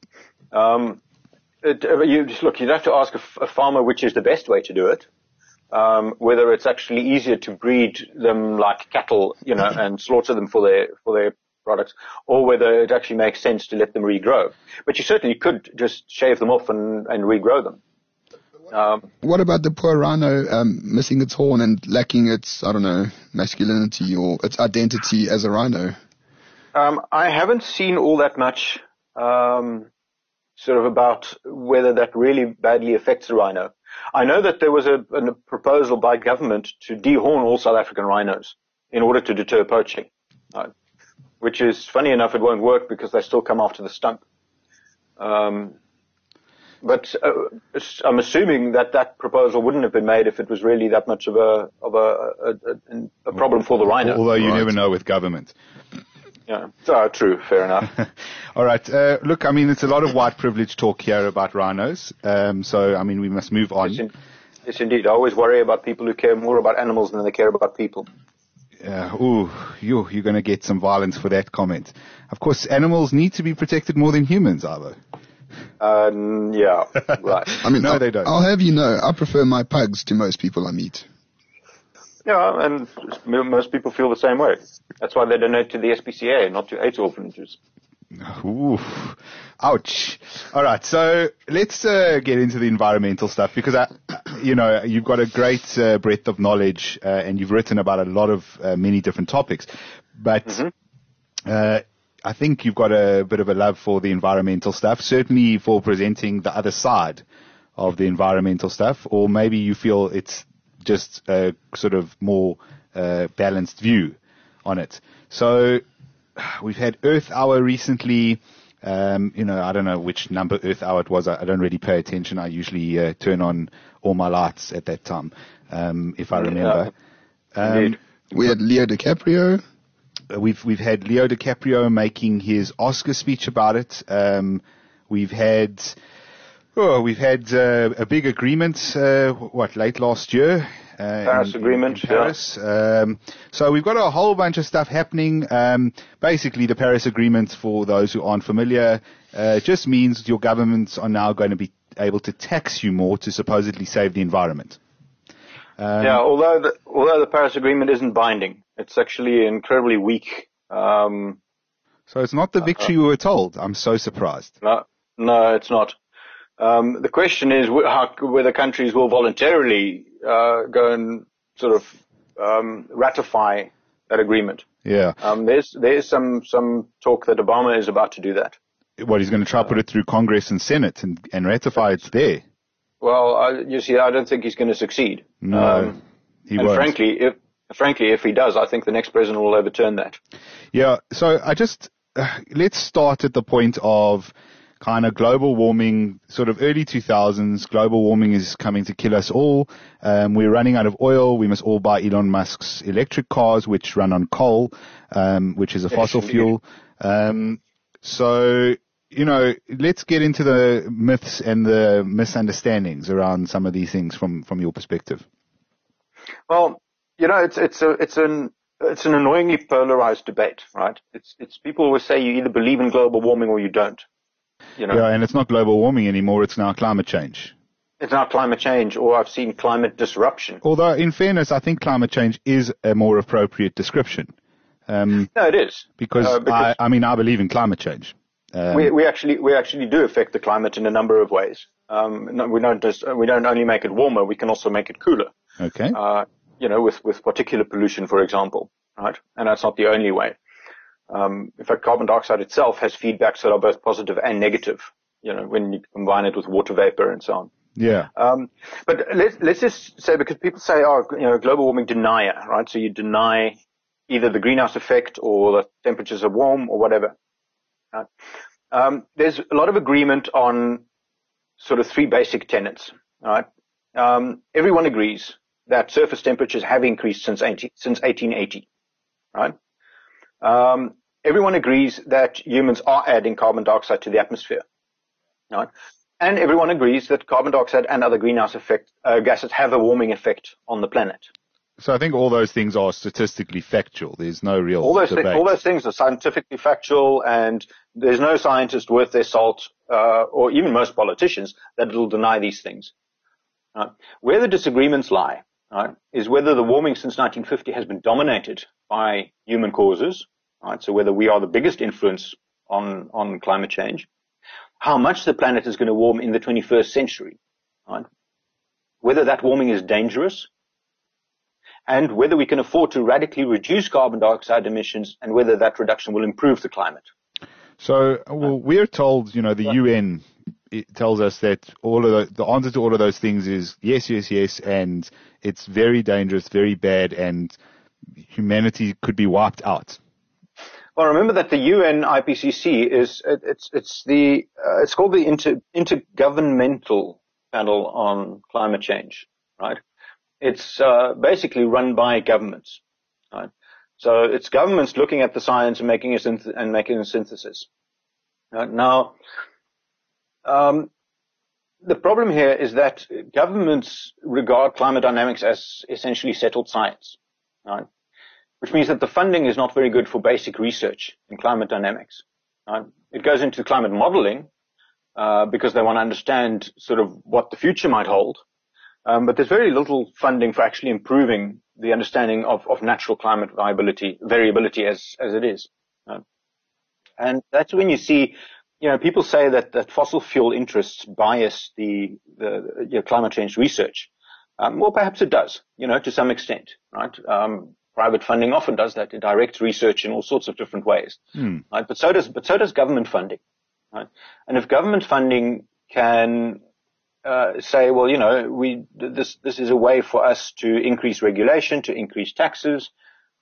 Um, it, uh, you look, you'd have to ask a, f- a farmer which is the best way to do it. Um, whether it's actually easier to breed them like cattle, you know, and slaughter them for their for their products, or whether it actually makes sense to let them regrow. But you certainly could just shave them off and, and regrow them. Um, What about the poor rhino um, missing its horn and lacking its, I don't know, masculinity or its identity as a rhino? um, I haven't seen all that much um, sort of about whether that really badly affects the rhino. I know that there was a, a proposal by government to dehorn all South African rhinos in order to deter poaching, uh, which is funny enough, it won't work because they still come after the stump. Um, but uh, I'm assuming that that proposal wouldn't have been made if it was really that much of a of a, a, a, a problem for the rhino. Although you Right. never know with government. Yeah, so true, fair enough. All right. Uh, look, I mean, it's a lot of white privilege talk here about rhinos. Um, so, I mean, we must move on. Yes, in, yes, indeed. I always worry about people who care more about animals than they care about people. Uh, ooh, you, you're going to get some violence for that comment. Of course, animals need to be protected more than humans, Ivo. Um, yeah, right. I mean, No, I'll, they don't. I'll have you know, I prefer my pugs to most people I meet. Yeah, and m- most people feel the same way. That's why they donate to the S P C A, not to AIDS orphanages. Ooh, ouch. All right, so let's uh, get into the environmental stuff because, I, you know, you've got a great uh, breadth of knowledge uh, and you've written about a lot of uh, many different topics. But Mm-hmm. uh, I think you've got a bit of a love for the environmental stuff, certainly for presenting the other side of the environmental stuff, or maybe you feel it's just a sort of more uh, balanced view on it. So we've had Earth Hour recently. Um, you know, I don't know which number Earth Hour it was. I, I don't really pay attention. I usually uh, turn on all my lights at that time, um, if I remember. Um, Indeed. We had Leo DiCaprio. We've we've had Leo DiCaprio making his Oscar speech about it. Um, we've had oh, we've had uh, a big agreement. Uh, what late last year? Uh, Paris in, Agreement, in Paris. Um, so we've got a whole bunch of stuff happening. Um, basically, the Paris Agreement, for those who aren't familiar, uh, just means your governments are now going to be able to tax you more to supposedly save the environment. Um, Yeah, although the, although the Paris Agreement isn't binding, it's actually incredibly weak. Um, So it's not the victory we were told. I'm so surprised. no, no, it's not. Um, the question is wh- how, whether countries will voluntarily uh, go and sort of um, ratify that agreement. Yeah. Um, there's there's some some talk that Obama is about to do that. What, he's going to try to put it through Congress and Senate and, and ratify it there? Well, I, you see, I don't think he's going to succeed. No, Um, he and won't. frankly, if frankly, if he does, I think the next president will overturn that. Yeah, so I just, uh, let's start at the point of kind of global warming, sort of early two thousands. Global warming is coming to kill us all. Um, we're running out of oil. We must all buy Elon Musk's electric cars, which run on coal, um, which is a Yes, fossil indeed. fuel. Um, so, you know, let's get into the myths and the misunderstandings around some of these things from, from your perspective. Well, you know, it's it's a it's an it's an annoyingly polarized debate, right? It's it's people always say you either believe in global warming or you don't. You know, Yeah, and it's not global warming anymore. It's now climate change. it's not climate change, or I've seen climate disruption. Although, in fairness, I think climate change is a more appropriate description. Um, No, it is because, Uh, because I, I mean, I believe in climate change. Um, we, we actually we actually do affect the climate in a number of ways. Um, no, we don't just we don't only make it warmer; we can also make it cooler. okay. Uh, you know, with with particulate pollution, for example, right? And that's not the only way. Um, in fact, carbon dioxide itself has feedbacks that are both positive and negative. You know, when you combine it with water vapor and so on. Yeah. Um, but let's let's just say, because people say, oh, you know, global warming denier, right? So you deny either the greenhouse effect or the temperatures are warm or whatever. Right? Um, there's a lot of agreement on sort of three basic tenets. Right? Um, everyone agrees that surface temperatures have increased since eighty, since eighteen eighty. Right? Um, everyone agrees that humans are adding carbon dioxide to the atmosphere. Right? And everyone agrees that carbon dioxide and other greenhouse effect uh, gases have a warming effect on the planet. So I think all those things are statistically factual. There's no real All those, debate. thi- all those things are scientifically factual, and there's no scientist worth their salt, uh, or even most politicians, that will deny these things. Right? Where the disagreements lie, right, is whether the warming since nineteen fifty has been dominated by human causes, right? So whether we are the biggest influence on, on climate change, how much the planet is going to warm in the twenty-first century, right? Whether that warming is dangerous, and whether we can afford to radically reduce carbon dioxide emissions, and whether that reduction will improve the climate. So, well, we're told, you know, the U N it tells us that all of the, the answer to all of those things is yes, yes, yes, and it's very dangerous, very bad, and humanity could be wiped out. Well, remember that the U N I P C C is it, it's it's the uh, it's called the Inter, Intergovernmental Panel on Climate Change, right? It's uh, basically run by governments, right? So it's governments looking at the science and making a synth- and making a synthesis. Right? Now, um, the problem here is that governments regard climate dynamics as essentially settled science, right? Which means that the funding is not very good for basic research in climate dynamics. Right? It goes into climate modeling uh, because they want to understand sort of what the future might hold. Um, but there's very little funding for actually improving the understanding of, of natural climate viability, variability as, as it is. Right? And that's when you see, you know, people say that, that fossil fuel interests bias the, the, the climate change research. Um, well, perhaps it does, you know, to some extent, right? Um, Private funding often does that. It directs research in all sorts of different ways, Hmm. right? But so does, but so does government funding, right? And if government funding can uh, say, well, you know, we this this is a way for us to increase regulation, to increase taxes,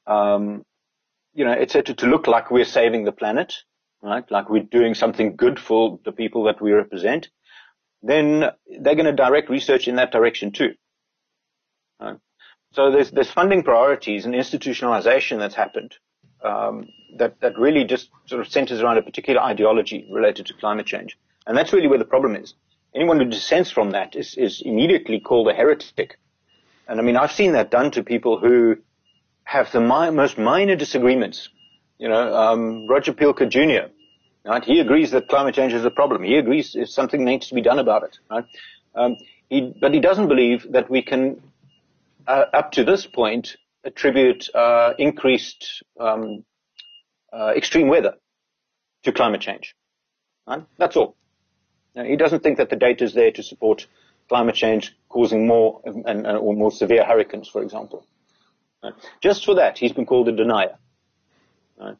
um, you know, et cetera, to look like we're saving the planet, right? Like we're doing something good for the people that we represent, then they're going to direct research in that direction too, right? So there's, there's funding priorities and institutionalization that's happened um, that, that really just sort of centers around a particular ideology related to climate change. And that's really where the problem is. Anyone who dissents from that is, is immediately called a heretic. And I mean, I've seen that done to people who have the mi- most minor disagreements. You know, um, Roger Pielke Junior, right? He agrees that climate change is a problem. He agrees if something needs to be done about it, right? Um, he, but he doesn't believe that we can Uh, up to this point, attribute uh, increased um, uh, extreme weather to climate change. Right? That's all. Now, he doesn't think that the data is there to support climate change causing more and, and or more severe hurricanes, for example. Right? Just for that, he's been called a denier. Right?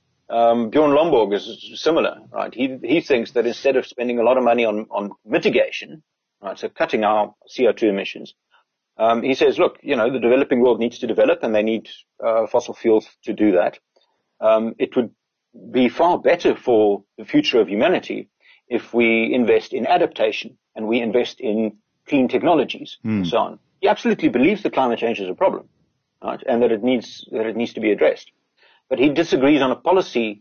Um, Bjorn Lomborg is similar. Right? He he thinks that instead of spending a lot of money on on mitigation, right, so cutting our C O two emissions. Um, he says, look, you know, the developing world needs to develop and they need uh, fossil fuels to do that. Um, it would be far better for the future of humanity if we invest in adaptation and we invest in clean technologies Mm. and so on. He absolutely believes that climate change is a problem, right, and that it needs that it needs to be addressed. But he disagrees on a policy,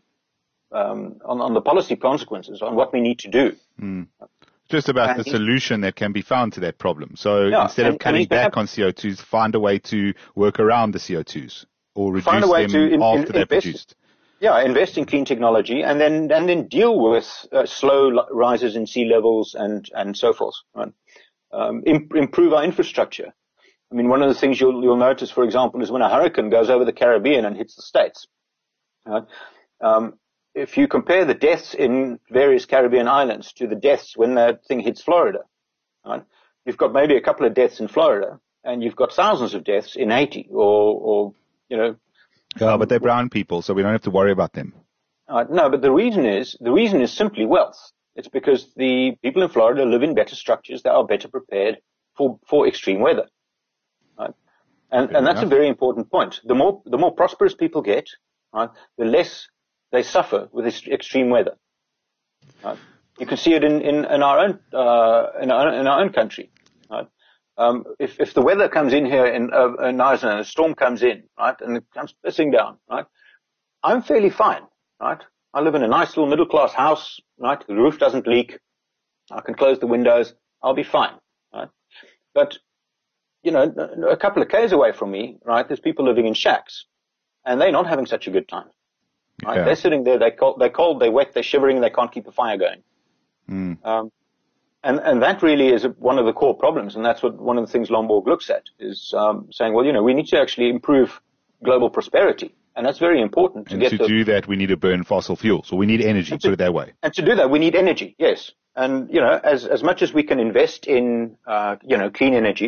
um, on, on the policy consequences, on what we need to do. Mm. Just about And the he- solution that can be found to that problem. So Yeah, instead and- of cutting and he back perhaps- on C O twos, find a way to work around the C O twos or reduce Find a way them to in- after in- they're invest- produced. Yeah, invest in clean technology and then and then deal with uh, slow li- rises in sea levels and and so forth. Right? Um, im- improve our infrastructure. I mean, one of the things you'll you'll notice, for example, is when a hurricane goes over the Caribbean and hits the States. Right? Um, if you compare the deaths in various Caribbean islands to the deaths when that thing hits Florida, right? You've got maybe a couple of deaths in Florida, and you've got thousands of deaths in Haiti, or, or you know. Yeah, um, but they're brown people, so we don't have to worry about them. Uh, no, but the reason is the reason is simply wealth. It's because the people in Florida live in better structures that are better prepared for for extreme weather. Right? And Fair and that's enough. a very important point. The more the more prosperous people get, right, the less they suffer with this extreme weather. Right? You can see it in, in, in our own uh, in our in our own country. Right? Um, if if the weather comes in here in uh, in Iceland, a storm comes in, right, and it comes pissing down, right, I'm fairly fine, right. I live in a nice little middle class house, right. The roof doesn't leak. I can close the windows. I'll be fine, right. But you know, a couple of k's away from me, right, there's people living in shacks, and they're not having such a good time. Right? Yeah. They're sitting there, they're cold, they're cold, they're wet, they're shivering, they can't keep the fire going. Mm. Um, and, and that really is one of the core problems, and that's what one of the things Lomborg looks at, is um, saying, well, you know, we need to actually improve global prosperity, and that's very important to And get to the, do that, we need to burn fossil fuels, so we need energy, And to- put it that way. and to do that, we need energy, yes. And, you know, as, as much as we can invest in, uh, you know, clean energy,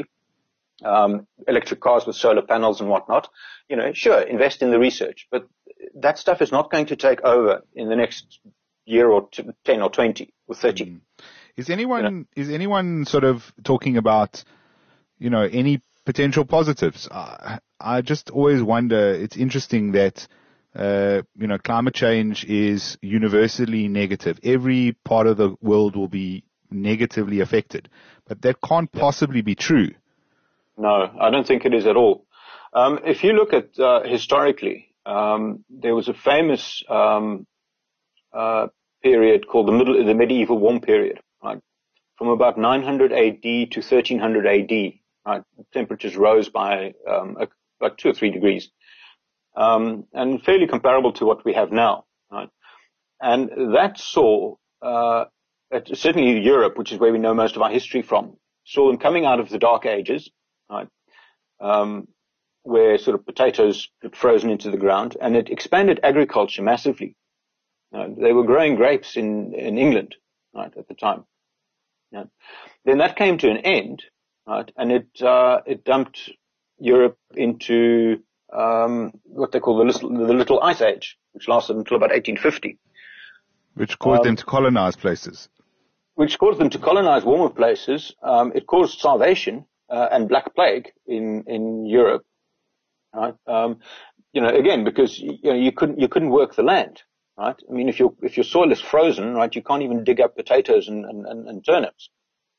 um, electric cars with solar panels and whatnot, you know, sure, invest in the research, but that stuff is not going to take over in the next year or two, ten or twenty or thirty. Mm. Is anyone is anyone sort of talking about, you know, any potential positives? I, I just always wonder. It's interesting that uh, you know, climate change is universally negative. Every part of the world will be negatively affected, but that can't possibly be true. No, I don't think it is at all. Um, if you look at uh, historically, um, there was a famous um, uh, period called the middle, the medieval warm period, right? From about nine hundred A D to thirteen hundred A D, right? Temperatures rose by um, a, about two or three degrees, um, and fairly comparable to what we have now, right? And that saw uh, at, certainly Europe, which is where we know most of our history from, saw them coming out of the Dark Ages, right? Um, where sort of potatoes get frozen into the ground, and it expanded agriculture massively. Uh, they were growing grapes in, in England, right, at the time. Yeah. Then that came to an end, right, and it uh, it dumped Europe into um, what they call the little, the little ice age, which lasted until about eighteen fifty. Which caused Um, them to colonize places. Which caused them to colonize warmer places. Um, it caused starvation uh, and black plague in in Europe. Right? Um, you know, again, because you know you couldn't you couldn't work the land, right? I mean, if your if your soil is frozen, right, you can't even dig up potatoes and and, and, and turnips.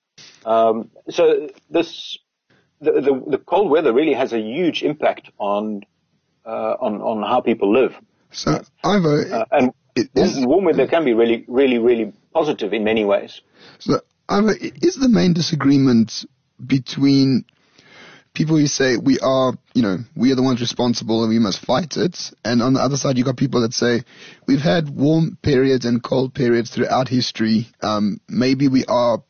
Um, so this the, the the cold weather really has a huge impact on uh, on on how people live. So, Ivo, Uh, and it warm, is, warm weather can be really really really positive in many ways. so, Ivo, is the main disagreement between people who say we are, you know, we are the ones responsible and we must fight it, and on the other side you got people that say we've had warm periods and cold periods throughout history. Um, maybe we are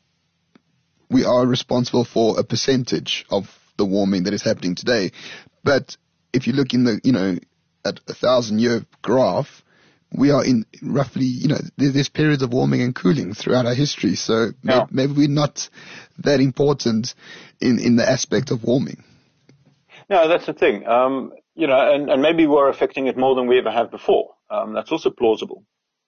we are responsible for a percentage of the warming that is happening today, but if you look in the, you know, at a thousand year graph, we are in roughly, you know, there, there's periods of warming and cooling throughout our history. So may, Yeah. maybe we're not that important in, in the aspect of warming. No, that's the thing. Um, you know, and, and maybe we're affecting it more than we ever have before. Um, that's also plausible.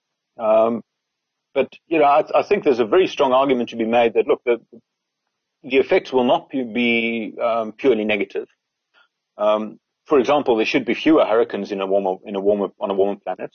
Um, but, you know, I, I think there's a very strong argument to be made that, look, the, the effects will not be um, purely negative. Um, for example, there should be fewer hurricanes in a warmer, in a warmer, on a warmer planet.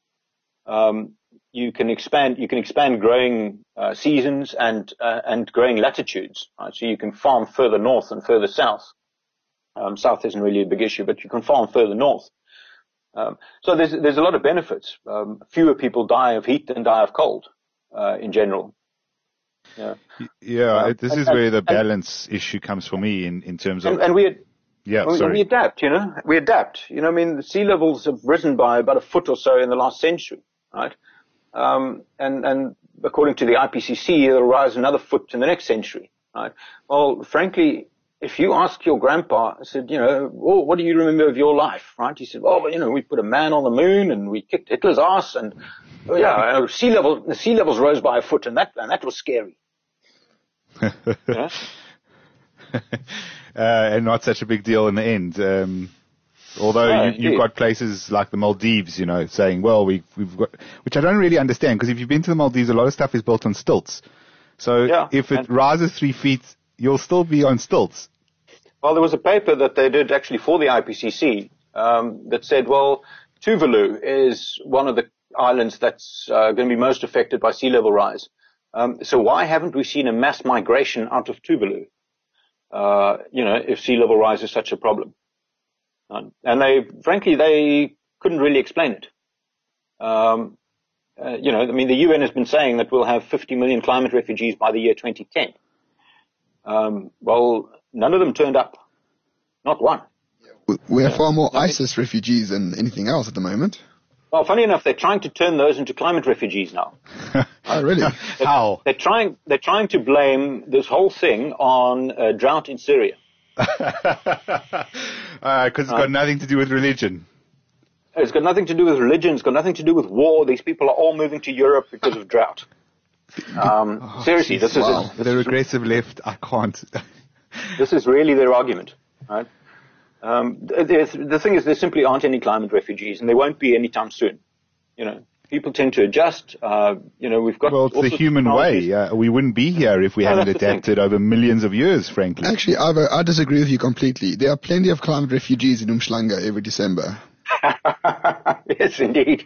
Um, you can expand, you can expand growing uh, seasons and uh, and growing latitudes. Right? So you can farm further north and further south. Um, south isn't really a big issue, but you can farm further north. Um, so there's there's a lot of benefits. Um, fewer people die of heat than die of cold uh, in general. Yeah, Yeah, Um, it- this and- is where the and- balance issue comes for me in, in terms of, and, and we yeah, we, we sorry. adapt. You know, we adapt. You know, I mean, the sea levels have risen by about a foot or so in the last century, right? Um, and and according to the I P C C, it'll rise another foot in the next century, right? Well, frankly, if you ask your grandpa, I said, you know, oh, what do you remember of your life, right? He said, oh, well, you know, we put a man on the moon and we kicked Hitler's ass and, Oh, yeah, uh, sea level, the sea levels rose by a foot, and that and that was scary. Yeah? uh, and not such a big deal in the end. Um, although No, you, you've indeed. got places like the Maldives, you know, saying, well, we, we've got, which I don't really understand, because if you've been to the Maldives, a lot of stuff is built on stilts. So Yeah, if it and- rises three feet, you'll still be on stilts. Well, there was a paper that they did actually for the I P C C um, that said, well, Tuvalu is one of the islands that's uh, going to be most affected by sea level rise. Um, so why haven't we seen a mass migration out of Tuvalu? Uh, you know, if sea level rise is such a problem. Um, and they, frankly, they couldn't really explain it. Um, uh, you know, I mean, the U N has been saying that we'll have fifty million climate refugees by the year twenty ten. Um, well, none of them turned up. Not one. We- We have far more ISIS refugees than anything else at the moment. Well, funny enough, they're trying to turn those into climate refugees now. Oh, really? How? They're trying, they're trying to blame this whole thing on uh, drought in Syria. Because uh, it's got nothing to do with religion. It's got nothing to do with religion. It's got nothing to do with war. These people are all moving to Europe because of drought. Um, Oh, seriously, this is wow. this The is regressive left, I can't. this is really their argument, right? Um, there's- the thing is, there simply aren't any climate refugees, and there won't be anytime soon. You know, people tend to adjust. Uh, you know, we've got Well, it's all the sorts of human technologies. way. Uh, we wouldn't be here if we No, hadn't that's the thing. adapted over millions of years, frankly. Actually, Ivo, I disagree with you completely. There are plenty of climate refugees in Umhlanga every December. Yes, indeed.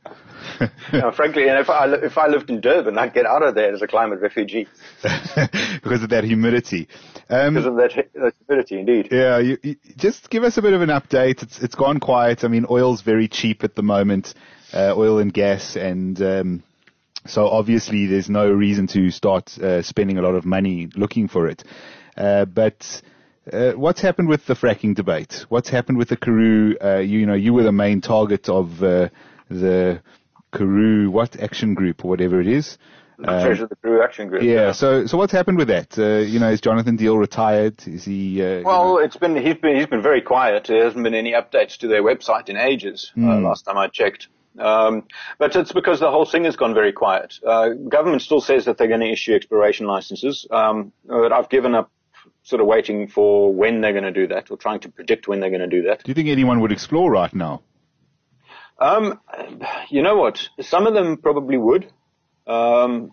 No, frankly, and if I li- if I lived in Durban, I'd get out of there as a climate refugee Because of that humidity. Um, because of that, that humidity. Indeed. Yeah, you, you, just give us a bit of an update. It's it's gone quiet. I mean, oil's very cheap at the moment, uh, oil and gas, and um, so obviously there's no reason to start uh, spending a lot of money looking for it. Uh, but uh, what's happened with the fracking debate? What's happened with the Karoo? Uh, you, you know, you were the main target of uh, the Karoo what action group or whatever it is. The Um, treasure of the Crew Action Group. Yeah. So, so what's happened with that? Uh, you know, is Jonathan Deal retired? Is he? Uh, Well, it's been he's been he's been very quiet. There hasn't been any updates to their website in ages. Uh, last time I checked, um, but it's because the whole thing has gone very quiet. Uh, government still says that they're going to issue exploration licenses, um, but I've given up, sort of waiting for when they're going to do that, or trying to predict when they're going to do that. Do you think anyone would explore right now? Um, you know what? Some of them probably would, um,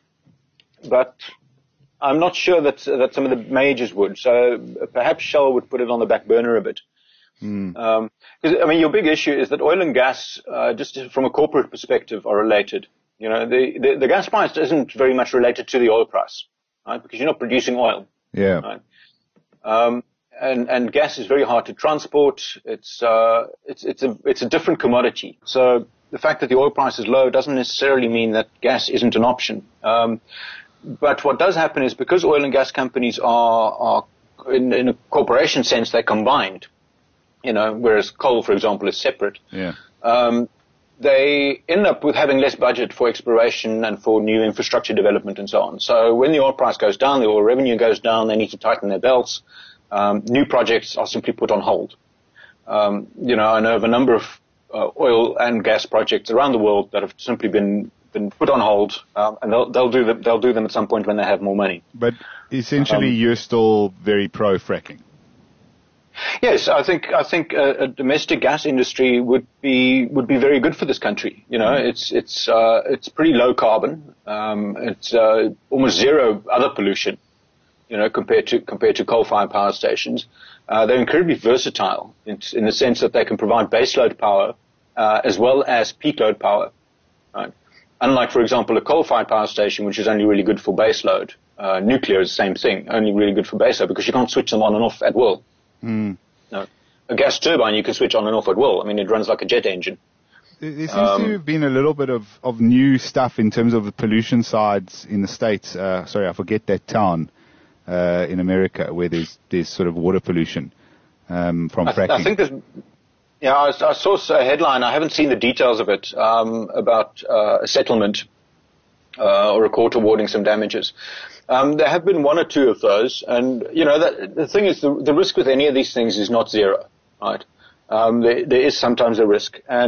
but I'm not sure that that some of the majors would. So perhaps Shell would put it on the back burner a bit. Mm. Um, 'cause, I mean, your big issue is that oil and gas, uh, just from a corporate perspective, are related. You know, the, the the gas price isn't very much related to the oil price, right? Because you're not producing oil. Yeah. Right. Um, and, and gas is very hard to transport. It's, uh, it's, it's a, it's a different commodity. So the fact that the oil price is low doesn't necessarily mean that gas isn't an option. Um, but what does happen is because oil and gas companies are, are in, in a corporation sense, they're combined, you know, whereas coal, for example, is separate. Yeah. Um, they end up with having less budget for exploration and for new infrastructure development and so on. So when the oil price goes down, the oil revenue goes down, they need to tighten their belts. Um, new projects are simply put on hold. Um, you know, I know of a number of uh, oil and gas projects around the world that have simply been been put on hold, um, and they'll they'll do them they'll do them at some point when they have more money. But essentially, Um, you're still very pro fracking. Yes, I think I think a, a domestic gas industry would be would be very good for this country. You know, it's it's uh, it's pretty low carbon. Um, it's uh, almost zero other pollution. You know, compared to compared to coal-fired power stations, uh, they're incredibly versatile in, in the sense that they can provide baseload power uh, as well as peak load power. Right? Unlike, for example, a coal-fired power station, which is only really good for baseload. Uh, nuclear is the same thing, only really good for baseload because you can't switch them on and off at will. Mm. No. A gas turbine you can switch on and off at will. I mean, it runs like a jet engine. There there seems Um, to have been a little bit of, of new stuff in terms of the pollution sides in the States. Uh, sorry, I forget that town uh, in America where there's there's sort of water pollution um, from I, th- fracking. I think there's, yeah, I, I saw a headline. I haven't seen the details of it um, about uh, a settlement uh, or a court awarding some damages. Um, there have been one or two of those, and you know that, the thing is, the, the risk with any of these things is not zero, right? Um, there, there is sometimes a risk, and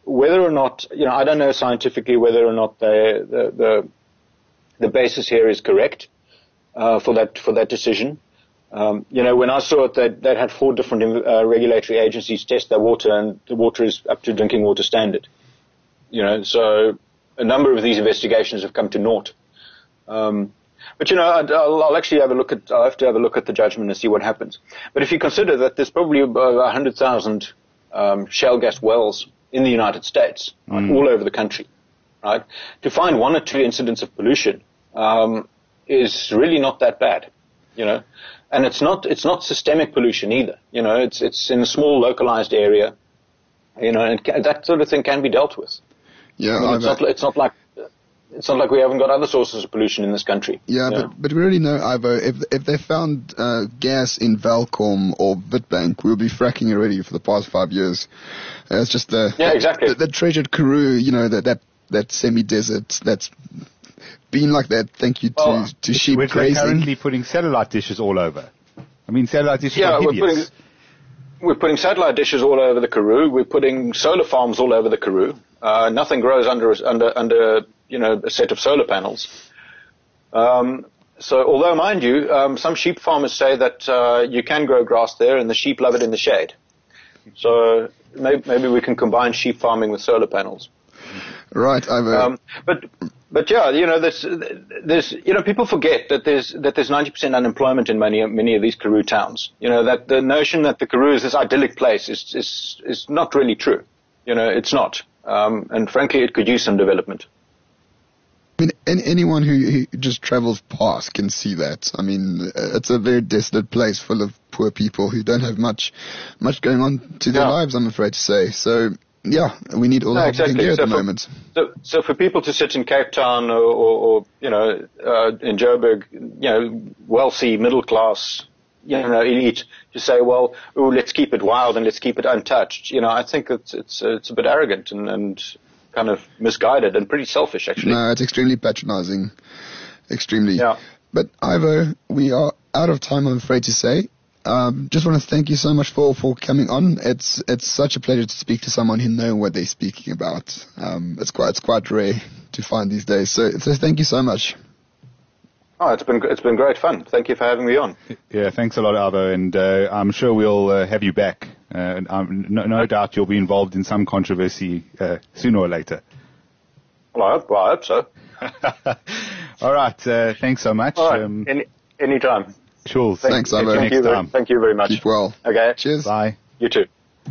whether or not, you know, I don't know scientifically whether or not the the the, the basis here is correct uh, for that for that decision. Um, you know, when I saw it, that they had four different uh, regulatory agencies test their water, and the water is up to drinking water standard. You know, so a number of these investigations have come to naught. Um, but you know, I'll, I'll actually have a look at. I'll have to have a look at the judgment and see what happens. But if you consider that there's probably over one hundred thousand um, shale gas wells in the United States, right, mm. all over the country, right, to find one or two incidents of pollution um, is really not that bad. You know. And it's not, it's not systemic pollution either. You know, it's, it's in a small localized area. You know, and ca- that sort of thing can be dealt with. Yeah. I mean, it's, not, it's not like, it's not like we haven't got other sources of pollution in this country. Yeah, but, know? but we already know, Ivo, if, if they found, uh, gas in Valcom or Witbank, we'll be fracking already for the past five years. Uh, it's just the, yeah, exactly. the, the treasured Karoo, you know, that, that, that semi-desert that's, been like that, thank you to, well, to sheep we're grazing. We're currently putting satellite dishes all over. I mean, satellite dishes yeah, are we're hideous. putting, we're putting satellite dishes all over the Karoo. We're putting solar farms all over the Karoo. Uh, nothing grows under, under, under, you know, a set of solar panels. Um, so although, mind you, um, some sheep farmers say that, uh, you can grow grass there and the sheep love it in the shade. So maybe, maybe we can combine sheep farming with solar panels. Right, I've, uh, um, but, but yeah, you know, there's, there's, you know, people forget that there's, that there's ninety percent unemployment in many, many of these Karoo towns. You know, that the notion that the Karoo is this idyllic place is, is, is not really true. You know, it's not. Um, and frankly, it could use some development. I mean, any, anyone who, who just travels past can see that. I mean, it's a very desolate place full of poor people who don't have much, much going on to their yeah. lives, I'm afraid to say. So, yeah, we need all no, the exactly. help we can get so at the for, moment. So, so for people to sit in Cape Town or, or, or you know, uh, in Joburg, you know, wealthy, middle class, you know, elite, to say, well, ooh, let's keep it wild and let's keep it untouched. You know, I think it's it's it's a bit arrogant and, and kind of misguided and pretty selfish, actually. No, it's extremely patronizing, extremely. Yeah. But Ivo, we are out of time, I'm afraid to say. Um, just want to thank you so much for, for coming on. It's it's such a pleasure to speak to someone who knows what they're speaking about. Um, it's quite it's quite rare to find these days. So, so thank you so much. Oh, it's been it's been great fun. Thank you for having me on. Yeah, thanks a lot, Ivo, and uh, I'm sure we'll uh, have you back. Uh, and um, no, no doubt you'll be involved in some controversy uh, sooner or later. Well, I hope, well, I hope so. All right, uh, thanks so much. All right, um, any any time. Sure. Thanks, Thank, Ivo. Thank next you, very, time. thank you very much. Keep well. Okay. Cheers. Bye. You too.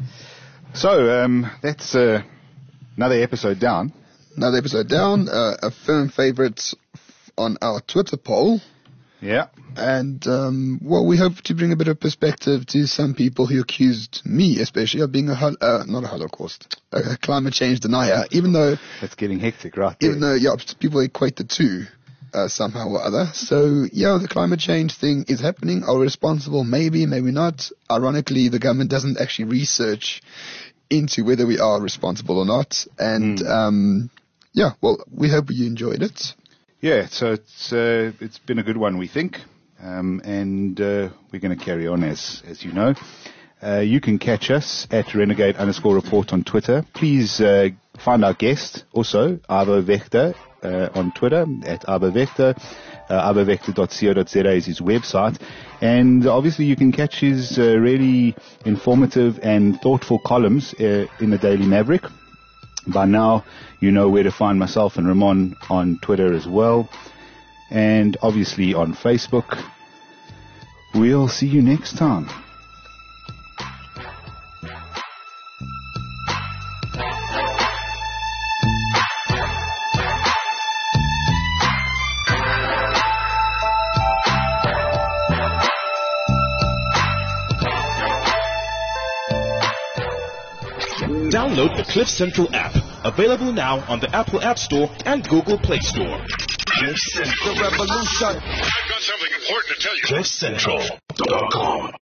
So um, that's uh, another episode down. Another episode down. Uh, a firm favorite on our Twitter poll. Yeah. And, um, well, we hope to bring a bit of perspective to some people who accused me, especially, of being a, hol- uh, not a Holocaust, a climate change denier, even though, It's getting hectic, right there. even though, yeah, people equate the two, uh, somehow or other. So, yeah, the climate change thing is happening. Are we responsible? Maybe, maybe not. Ironically, the government doesn't actually research into whether we are responsible or not. And, Mm. um, yeah, well, we hope you enjoyed it. Yeah, so it's uh, it's been a good one, we think, um, and uh, we're going to carry on as as you know. Uh, you can catch us at renegade underscore report on Twitter. Please uh, find our guest also, Ivo Vector, uh, on Twitter at Ivo Vector. Uh, ivo vector dot co dot za is his website, and obviously you can catch his uh, really informative and thoughtful columns uh, in the Daily Maverick. By now, you know where to find myself and Ramon on Twitter as well. And obviously on Facebook. We'll see you next time. Download the Cliff Central app. Available now on the Apple App Store and Google Play Store. Cliff Central. The revolution. I've got something important to tell you. Cliff Central dot com.